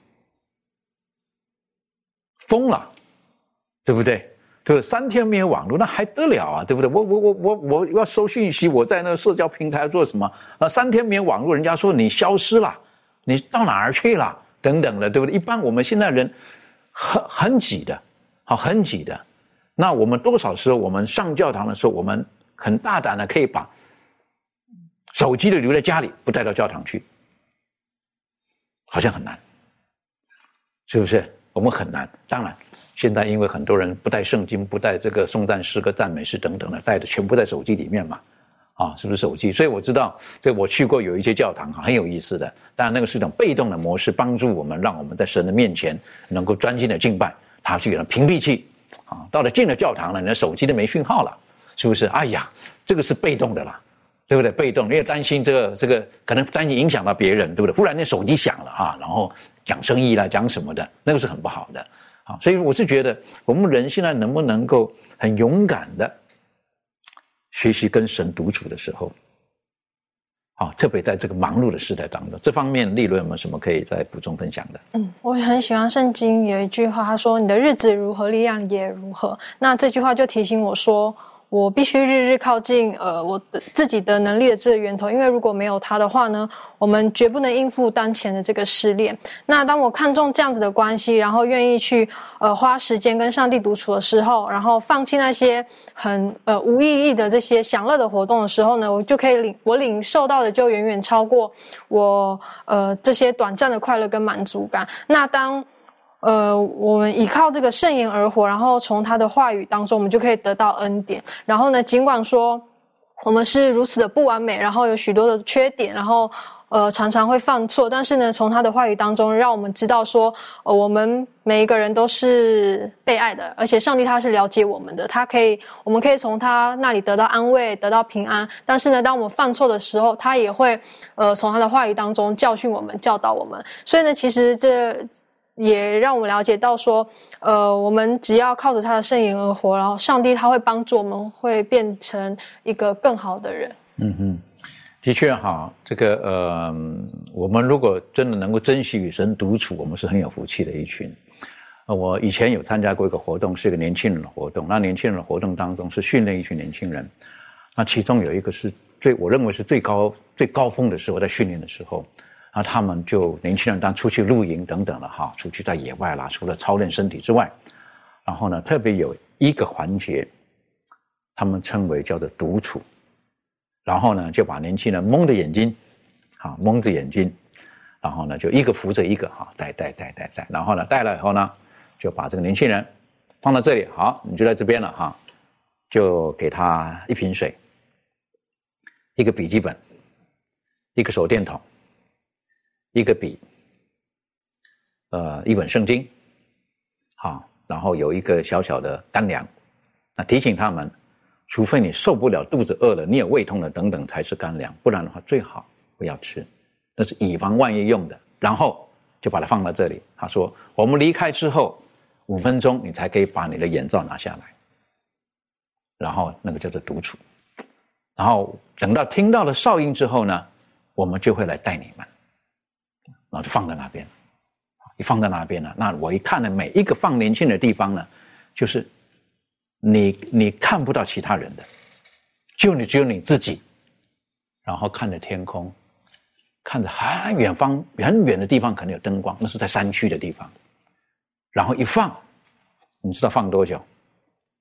疯了，对不对？对，三天没有网络，那还得了啊，对不对？我我我我我要收讯息，我在那个社交平台做什么？啊，三天没有网络，人家说你消失了，你到哪儿去了？等等的，对不对？一般我们现在人很很挤的，好，很挤的。那我们多少时候，我们上教堂的时候，我们很大胆的可以把手机的留在家里，不带到教堂去，好像很难，是不是？我们很难。当然，现在因为很多人不带圣经，不带这个颂赞诗歌、赞美诗等等的，带的全部在手机里面嘛，啊，是不是手机？所以我知道，这我去过有一些教堂很有意思的，当然那个是一种被动的模式，帮助我们，让我们在神的面前能够专心的敬拜。他去给人屏蔽器，啊，到了进了教堂了，你的手机都没讯号了，是不是？哎呀，这个是被动的啦。对不对？被动，因为担心这个这个可能担心影响到别人，对不对？忽然间手机响了啊，然后讲生意啦，讲什么的，那个是很不好的啊。所以我是觉得，我们人现在能不能够很勇敢的学习跟神独处的时候，啊，特别在这个忙碌的时代当中，这方面立伦有没有什么可以再补充分享的？ 嗯，我也很喜欢圣经有一句话，他说：“你的日子如何，力量也如何。”那这句话就提醒我说，我必须日日靠近呃我的自己的能力的这个源头，因为如果没有它的话呢，我们绝不能应付当前的这个试炼。那当我看重这样子的关系，然后愿意去呃花时间跟上帝独处的时候，然后放弃那些很呃无意义的这些享乐的活动的时候呢，我就可以领我领受到的就远远超过我呃这些短暂的快乐跟满足感。那当呃，我们依靠这个圣言而活，然后从他的话语当中，我们就可以得到恩典。然后呢，尽管说我们是如此的不完美，然后有许多的缺点，然后呃常常会犯错，但是呢，从他的话语当中，让我们知道说，呃，我们每一个人都是被爱的，而且上帝他是了解我们的，他可以，我们可以从他那里得到安慰，得到平安。但是呢，当我们犯错的时候，他也会呃从他的话语当中教训我们，教导我们。所以呢，其实这也让我们了解到说，呃，我们只要靠着他的圣言而活，然后上帝他会帮助我们，会变成一个更好的人。 嗯哼，的确哈，这个呃，我们如果真的能够珍惜与神独处，我们是很有福气的一群。呃，我以前有参加过一个活动，是一个年轻人的活动。那年轻人的活动当中是训练一群年轻人，那其中有一个是最我认为是最高最高峰的时候，在训练的时候。那他们就年轻人当出去露营等等了哈，出去在野外啦，除了操练身体之外，然后呢，特别有一个环节，他们称为叫做独处，然后呢，就把年轻人蒙着眼睛，好蒙着眼睛，然后呢，就一个扶着一个哈，带带带带带，然后呢，带了以后呢，就把这个年轻人放到这里，好，你就在这边了哈，就给他一瓶水，一个笔记本，一个手电筒。一个笔，呃，一本圣经，好，然后有一个小小的干粮，那提醒他们，除非你受不了肚子饿了，你有胃痛了等等才是干粮，不然的话最好不要吃，那是以防万一用的。然后就把它放到这里，他说我们离开之后五分钟你才可以把你的眼罩拿下来，然后那个叫做独处，然后等到听到了哨音之后呢，我们就会来带你们。然后就放在那边，一放在那边了。那我一看呢，每一个放年轻的地方呢，就是你你看不到其他人的，就你只有你自己，然后看着天空，看着很远方很远的地方可能有灯光，那是在山区的地方。然后一放，你知道放多久？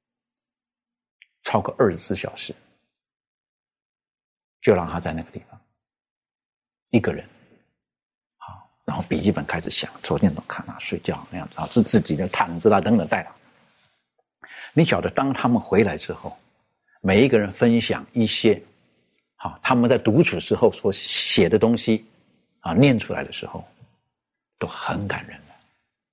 超过二十四小时，就让他在那个地方。 一个人，好，然后笔记本开始响，昨天都看啊，睡觉那样子啊，是自己的毯子啦等等带了。你晓得，当他们回来之后，每一个人分享一些，好，他们在独处时候所写的东西，啊，念出来的时候，都很感人的。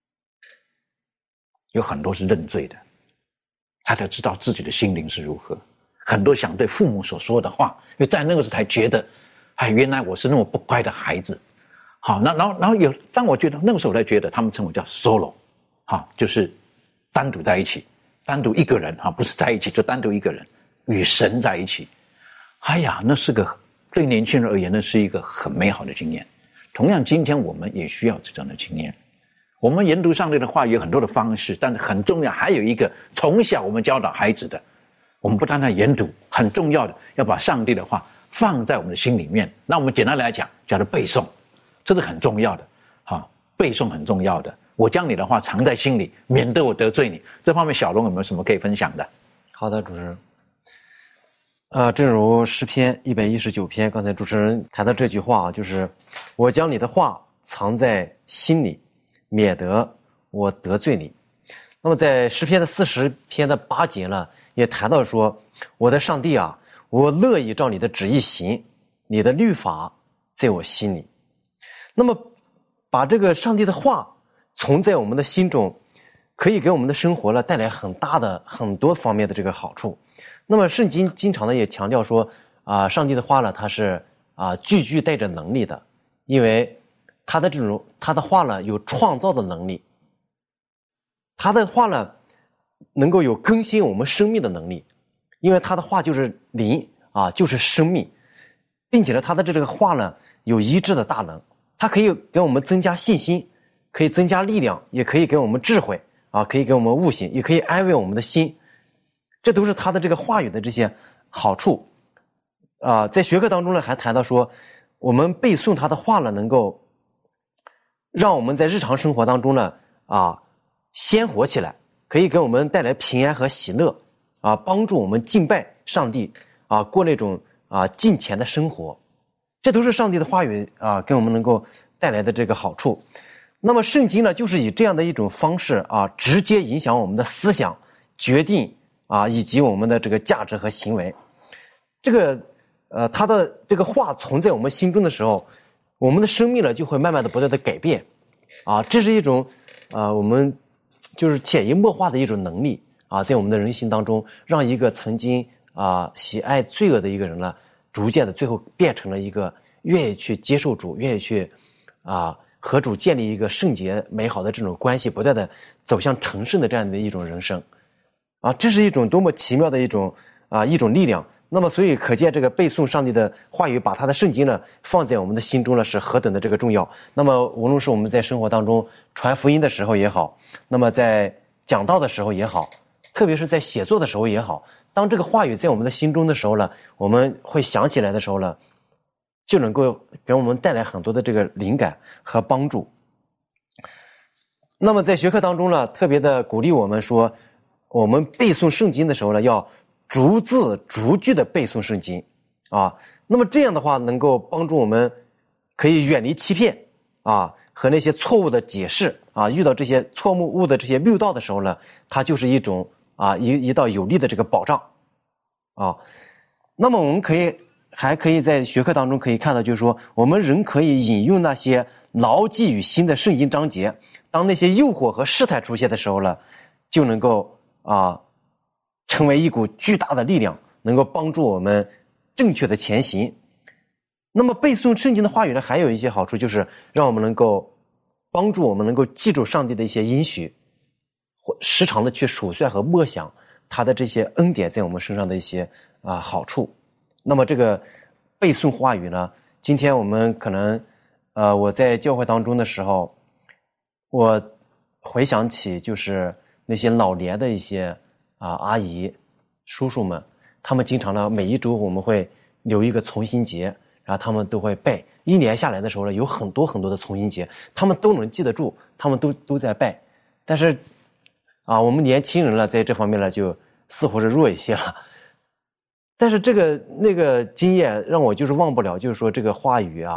有很多是认罪的，他才知道自己的心灵是如何。很多想对父母所说的话，因为在那个时候才觉得，哎，原来我是那么不乖的孩子。好，那然后然后有，当我觉得那个时候我才觉得，他们称我叫 solo， 好，就是单独在一起。单独一个人哈，不是在一起，就单独一个人与神在一起。哎呀，那是个对年轻人而言，那是一个很美好的经验。同样，今天我们也需要这样的经验。我们研读上帝的话有很多的方式，但是很重要，还有一个从小我们教导孩子的，我们不单单研读，很重要的要把上帝的话放在我们的心里面。那我们简单来讲，叫做背诵，这是很重要的。好，背诵很重要的。我将你的话藏在心里，免得我得罪你。这方面小龙有没有什么可以分享的？ 好的，主持人。呃，正如诗篇一百一十九篇，刚才主持人谈到这句话啊，就是我将你的话藏在心里，免得我得罪你。那么在诗篇的四十篇的八节呢，也谈到说，我的上帝啊，我乐意照你的旨意行，你的律法在我心里。那么把这个上帝的话存在我们的心中，可以给我们的生活呢带来很大的很多方面的这个好处。那么圣经经常呢也强调说啊、呃，上帝的话呢它是啊、呃、句句带着能力的，因为他的这种他的话呢有创造的能力，他的话呢能够有更新我们生命的能力，因为他的话就是灵啊，就是生命，并且呢他的这个话呢有医治的大能，它可以给我们增加信心，可以增加力量，也可以给我们智慧啊，可以给我们悟性，也可以安慰我们的心，这都是他的这个话语的这些好处啊。在学科当中呢，还谈到说，我们背诵他的话呢，能够让我们在日常生活当中呢啊鲜活起来，可以给我们带来平安和喜乐啊，帮助我们敬拜上帝啊，过那种啊敬虔的生活，这都是上帝的话语啊，给我们能够带来的这个好处。那么圣经呢，就是以这样的一种方式啊，直接影响我们的思想、决定啊，以及我们的这个价值和行为。这个呃，他的这个话存在我们心中的时候，我们的生命呢就会慢慢的不断的改变啊，这是一种啊，我们就是潜移默化的一种能力啊，在我们的人心当中，让一个曾经啊喜爱罪恶的一个人呢，逐渐的最后变成了一个愿意去接受主，愿意去啊。和主建立一个圣洁美好的这种关系，不断的走向成圣的这样的一种人生啊，这是一种多么奇妙的一种啊一种力量。那么所以可见这个背诵上帝的话语，把他的圣经呢放在我们的心中呢是何等的这个重要。那么无论是我们在生活当中传福音的时候也好，那么在讲道的时候也好，特别是在写作的时候也好，当这个话语在我们的心中的时候呢，我们会想起来的时候呢，就能够给我们带来很多的这个灵感和帮助。那么在学科当中呢，特别的鼓励我们说，我们背诵圣经的时候呢，要逐字逐句的背诵圣经啊。那么这样的话，能够帮助我们可以远离欺骗啊和那些错误的解释啊。遇到这些错误的这些谬道的时候呢，它就是一种啊一一道有力的这个保障啊。那么我们可以。还可以在学科当中可以看到，就是说我们人可以引用那些牢记于心的圣经章节，当那些诱惑和试探出现的时候呢，就能够啊成为一股巨大的力量，能够帮助我们正确的前行。那么背诵圣经的话语呢，还有一些好处，就是让我们能够帮助我们能够记住上帝的一些应许，或时常的去数算和默想他的这些恩典在我们身上的一些啊好处。那么这个背诵话语呢，今天我们可能呃我在教会当中的时候，我回想起就是那些老年的一些啊、呃、阿姨叔叔们，他们经常呢每一周我们会留一个重新节，然后他们都会背，一年下来的时候呢有很多很多的重新节，他们都能记得住，他们都都在背。但是啊我们年轻人呢在这方面呢就似乎是弱一些了。但是这个那个经验让我就是忘不了，就是说这个话语啊，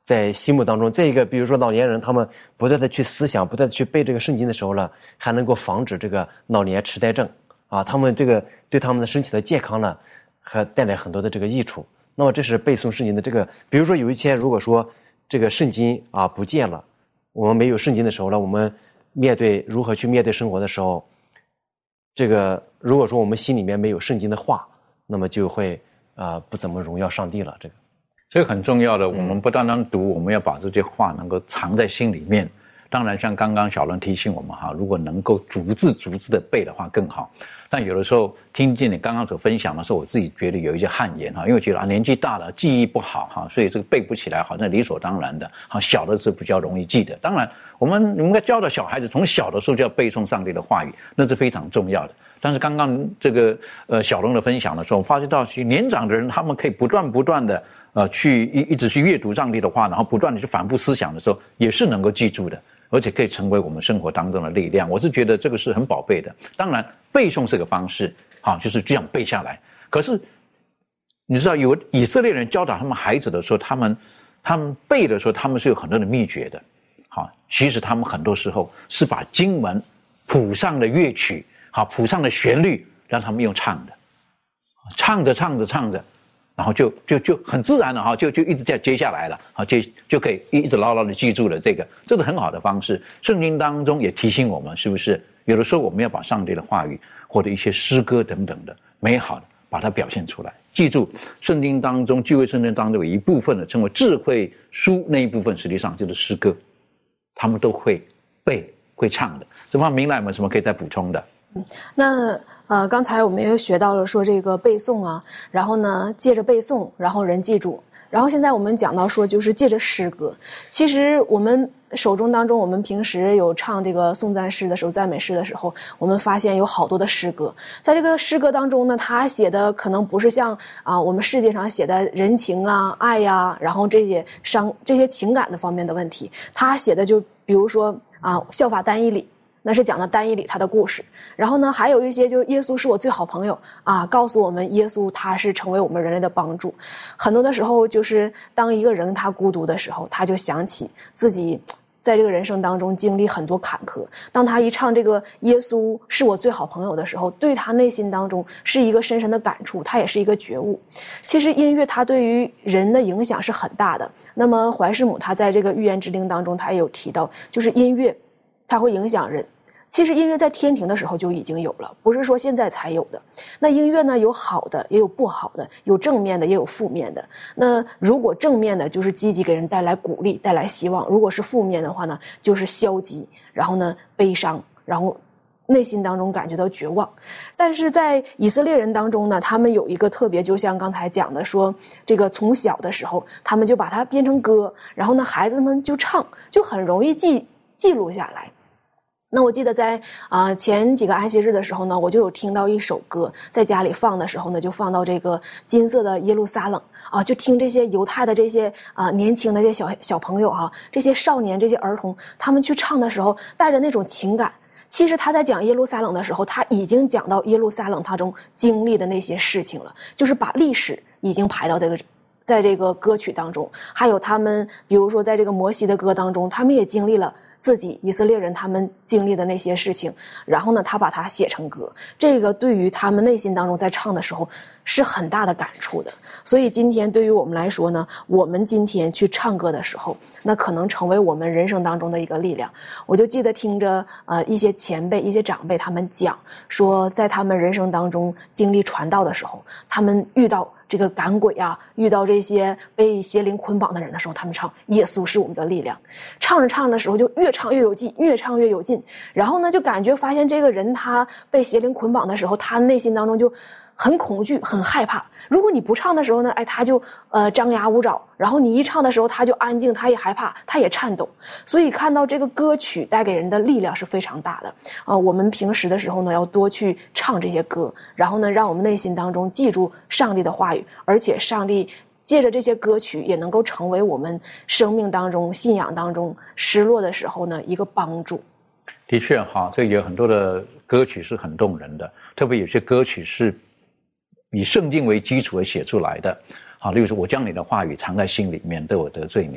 在心目当中。再一个，比如说老年人他们不断的去思想，不断的去背这个圣经的时候呢，还能够防止这个老年痴呆症啊，他们这个对他们的身体的健康呢，还带来很多的这个益处。那么这是背诵圣经的这个，比如说有一天如果说这个圣经啊不见了，我们没有圣经的时候呢，我们面对如何去面对生活的时候，这个如果说我们心里面没有圣经的话，那么就会啊、呃、不怎么荣耀上帝了。这个这个很重要的，我们不单单读，我们要把这些话能够藏在心里面。当然像刚刚小伦提醒我们哈，如果能够逐字逐字的背的话更好。但有的时候听见你刚刚所分享的时候，我自己觉得有一些汗颜哈，因为觉得啊年纪大了记忆不好哈，所以这个背不起来好像理所当然的，好小的是比较容易记得。当然我们应该教导小孩子从小的时候就要背诵上帝的话语，那是非常重要的。但是刚刚这个呃小龙的分享的时候，我发现到其实年长的人他们可以不断不断的呃去一一直去阅读上帝的话，然后不断的去反复思想的时候，也是能够记住的。而且可以成为我们生活当中的力量，我是觉得这个是很宝贝的。当然，背诵是个方式，好，就是这样背下来。可是，你知道，有以色列人教导他们孩子的时候，他们他们背的时候，他们是有很多的秘诀的。好，其实他们很多时候是把经文谱上的乐曲，好，谱上的旋律，让他们用唱的，唱着唱着唱着。然后就就就很自然了哈，就就一直这样接下来了，好，接就可以一直牢牢的记住了这个，这是很好的方式。圣经当中也提醒我们，是不是有的时候我们要把上帝的话语或者一些诗歌等等的美好的把它表现出来。记住，圣经当中旧约圣经当中有一部分的称为智慧书，那一部分实际上就是诗歌，他们都会背会唱的。这方面明来有没有什么可以再补充的？ 嗯，那呃，刚才我们也学到了说这个背诵啊，然后呢，借着背诵，然后人记住。然后现在我们讲到说，就是借着诗歌。其实我们手中当中，我们平时有唱这个颂赞诗的时候、赞美诗的时候，我们发现有好多的诗歌。在这个诗歌当中呢，他写的可能不是像啊我们世界上写的人情啊、爱呀、啊，然后这些伤、这些情感的方面的问题，他写的就比如说啊，效法单一理。那是讲的单一理他的故事，然后呢，还有一些就是耶稣是我最好朋友啊，告诉我们耶稣他是成为我们人类的帮助。很多的时候，就是当一个人他孤独的时候，他就想起自己在这个人生当中经历很多坎坷。当他一唱这个耶稣是我最好朋友的时候，对他内心当中是一个深深的感触，他也是一个觉悟。其实音乐它对于人的影响是很大的。那么怀世母他在这个预言之灵当中，他也有提到，就是音乐它会影响人。其实音乐在天庭的时候就已经有了，不是说现在才有的。那音乐呢，有好的也有不好的，有正面的也有负面的。那如果正面的就是积极给人带来鼓励，带来希望，如果是负面的话呢，就是消极，然后呢悲伤，然后内心当中感觉到绝望。但是在以色列人当中呢，他们有一个特别，就像刚才讲的说，这个从小的时候他们就把它编成歌，然后呢孩子们就唱，就很容易记记录下来。那我记得在啊、呃、前几个安息日的时候呢，我就有听到一首歌，在家里放的时候呢，就放到这个金色的耶路撒冷啊，就听这些犹太的这些啊、呃、年轻的这些小小朋友哈、啊，这些少年这些儿童，他们去唱的时候，带着那种情感。其实他在讲耶路撒冷的时候，他已经讲到耶路撒冷他中经历的那些事情了，就是把历史已经排到这个。在这个歌曲当中，还有他们，比如说在这个摩西的歌当中，他们也经历了自己以色列人他们经历的那些事情，然后呢，他把它写成歌，这个对于他们内心当中在唱的时候是很大的感触的。所以今天对于我们来说呢，我们今天去唱歌的时候，那可能成为我们人生当中的一个力量。我就记得听着呃一些前辈、一些长辈他们讲说，在他们人生当中经历传道的时候，他们遇到这个赶鬼啊，遇到这些被邪灵捆绑的人的时候，他们唱耶稣是我们的力量，唱着唱的时候就越唱越有劲，越唱越有劲。然后呢，就感觉发现这个人他被邪灵捆绑的时候，他内心当中就很恐惧，很害怕。如果你不唱的时候呢，哎，他就呃张牙舞爪，然后你一唱的时候他就安静，他也害怕，他也颤抖。所以看到这个歌曲带给人的力量是非常大的啊、呃！我们平时的时候呢，要多去唱这些歌，然后呢，让我们内心当中记住上帝的话语，而且上帝借着这些歌曲也能够成为我们生命当中、信仰当中失落的时候呢一个帮助。 的确哈，这有很多的歌曲是很动人的，特别有些歌曲是以圣经为基础而写出来的。好，例如说我将你的话语藏在心里面，对我得罪你。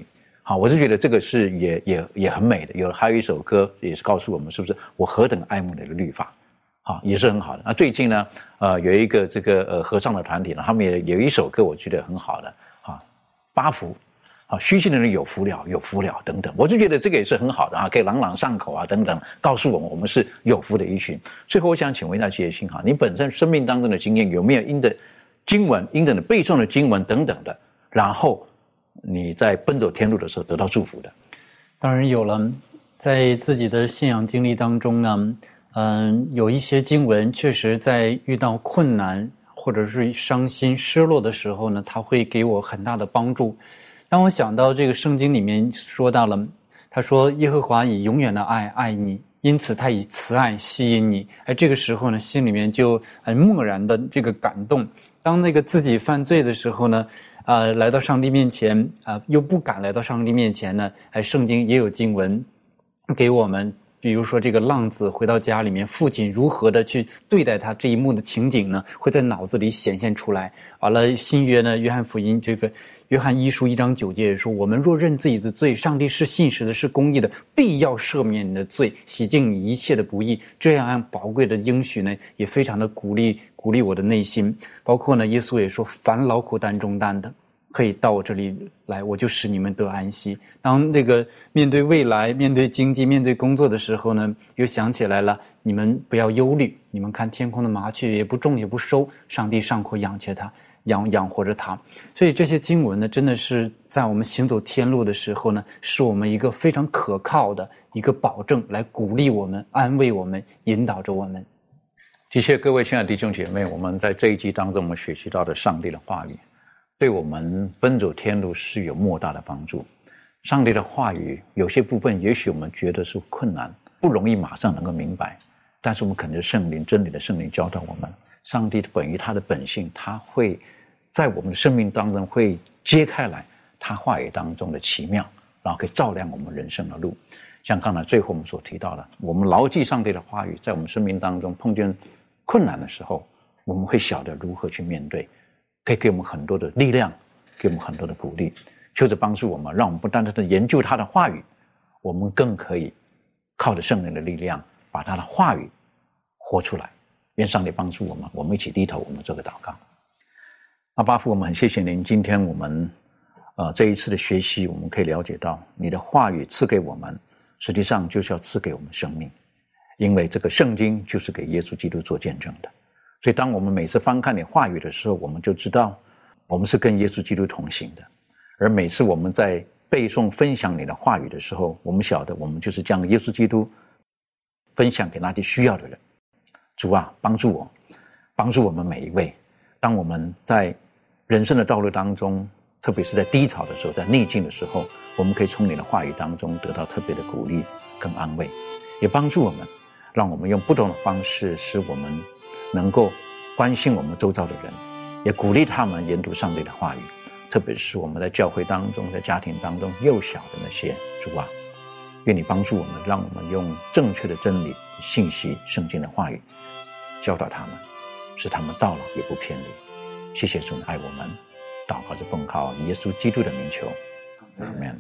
好，我是觉得这个是也也也很美的。有还有一首歌也是告诉我们，是不是我何等爱慕你的律法，好，也是很好的。那最近呢，呃，有一个这个呃合唱的团体呢，他们也有一首歌，我觉得很好的，啊，八福。啊，虚心的人有福了，有福了等等，我就觉得这个也是很好的啊，可以朗朗上口啊等等，告诉我们我们是有福的一群。最后，我想请问一下杰信哈，你本身生命当中的经验有没有因着经文、因着你背诵的经文等等的，然后你在奔走天路的时候得到祝福的？ 当然有了，在自己的信仰经历当中呢，嗯，有一些经文确实在遇到困难或者是伤心、失落的时候呢，它会给我很大的帮助。当我想到这个圣经里面说到了，他说耶和华以永远的爱爱你，因此他以慈爱吸引你。哎，这个时候呢，心里面就很默然的这个感动。当那个自己犯罪的时候呢，呃，来到上帝面前啊、呃，又不敢来到上帝面前呢，哎，圣经也有经文给我们。比如说这个浪子回到家里面，父亲如何的去对待他，这一幕的情景呢，会在脑子里显现出来。完了，新约呢，约翰福音这个约翰一书一章九节也说，我们若认自己的罪，上帝是信实的，是公义的，必要赦免你的罪，洗净你一切的不义。这样宝贵的应许呢，也非常的鼓励鼓励我的内心。包括呢，耶稣也说，凡劳苦担重担的，可以到我这里来，我就使你们得安息。当那个面对未来、面对经济、面对工作的时候呢，又想起来了，你们不要忧虑，你们看天空的麻雀也不种也不收，上帝尚可养活它，养养活着它。所以这些经文呢，真的是在我们行走天路的时候呢，是我们一个非常可靠的一个保证，来鼓励我们、安慰我们、引导着我们。 的确，各位亲爱的弟兄姐妹，我们在这一集当中，我们学习到的上帝的话语，对我们奔走天路是有莫大的帮助。上帝的话语有些部分也许我们觉得是困难，不容易马上能够明白，但是我们肯定是圣灵真理的圣灵教导我们，上帝本于他的本性，他会在我们的生命当中会揭开来他话语当中的奇妙，然后可以照亮我们人生的路。像刚才最后我们所提到的，我们牢记上帝的话语，在我们生命当中碰见困难的时候，我们会晓得如何去面对，可以给我们很多的力量，给我们很多的鼓励，求着帮助我们，让我们不单单的研究他的话语，我们更可以靠着圣灵的力量把他的话语活出来。愿上帝帮助我们，我们一起低头，我们做个祷告。阿爸父，我们很谢谢您，今天我们呃这一次的学习，我们可以了解到你的话语赐给我们，实际上就是要赐给我们生命，因为这个圣经就是给耶稣基督做见证的。所以当我们每次翻看你话语的时候，我们就知道我们是跟耶稣基督同行的。而每次我们在背诵分享你的话语的时候，我们晓得我们就是将耶稣基督分享给那些需要的人。主啊，帮助我，帮助我们每一位，当我们在人生的道路当中，特别是在低潮的时候，在逆境的时候，我们可以从你的话语当中得到特别的鼓励跟安慰，也帮助我们，让我们用不同的方式使我们能够关心我们周遭的人，也鼓励他们研读上帝的话语，特别是我们在教会当中，在家庭当中幼小的那些。主啊，愿你帮助我们，让我们用正确的真理、信息、圣经的话语教导他们，使他们到老也不偏离。谢谢主爱我们，祷告着奉靠耶稣基督的名求，阿们。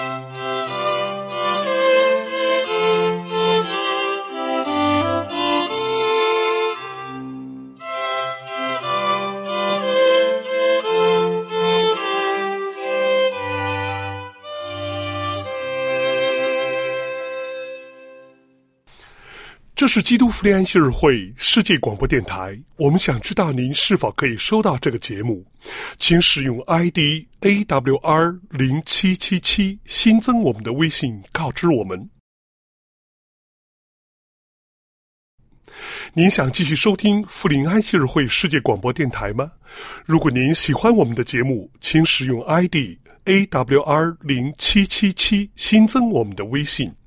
这是基督福音安息日会世界广播电台，我们想知道您是否可以收到这个节目，请使用 I D A W R 零七七七 新增我们的微信告知我们。您想继续收听福临安息日会世界广播电台吗？如果您喜欢我们的节目，请使用 I D A W R 零七七七 新增我们的微信。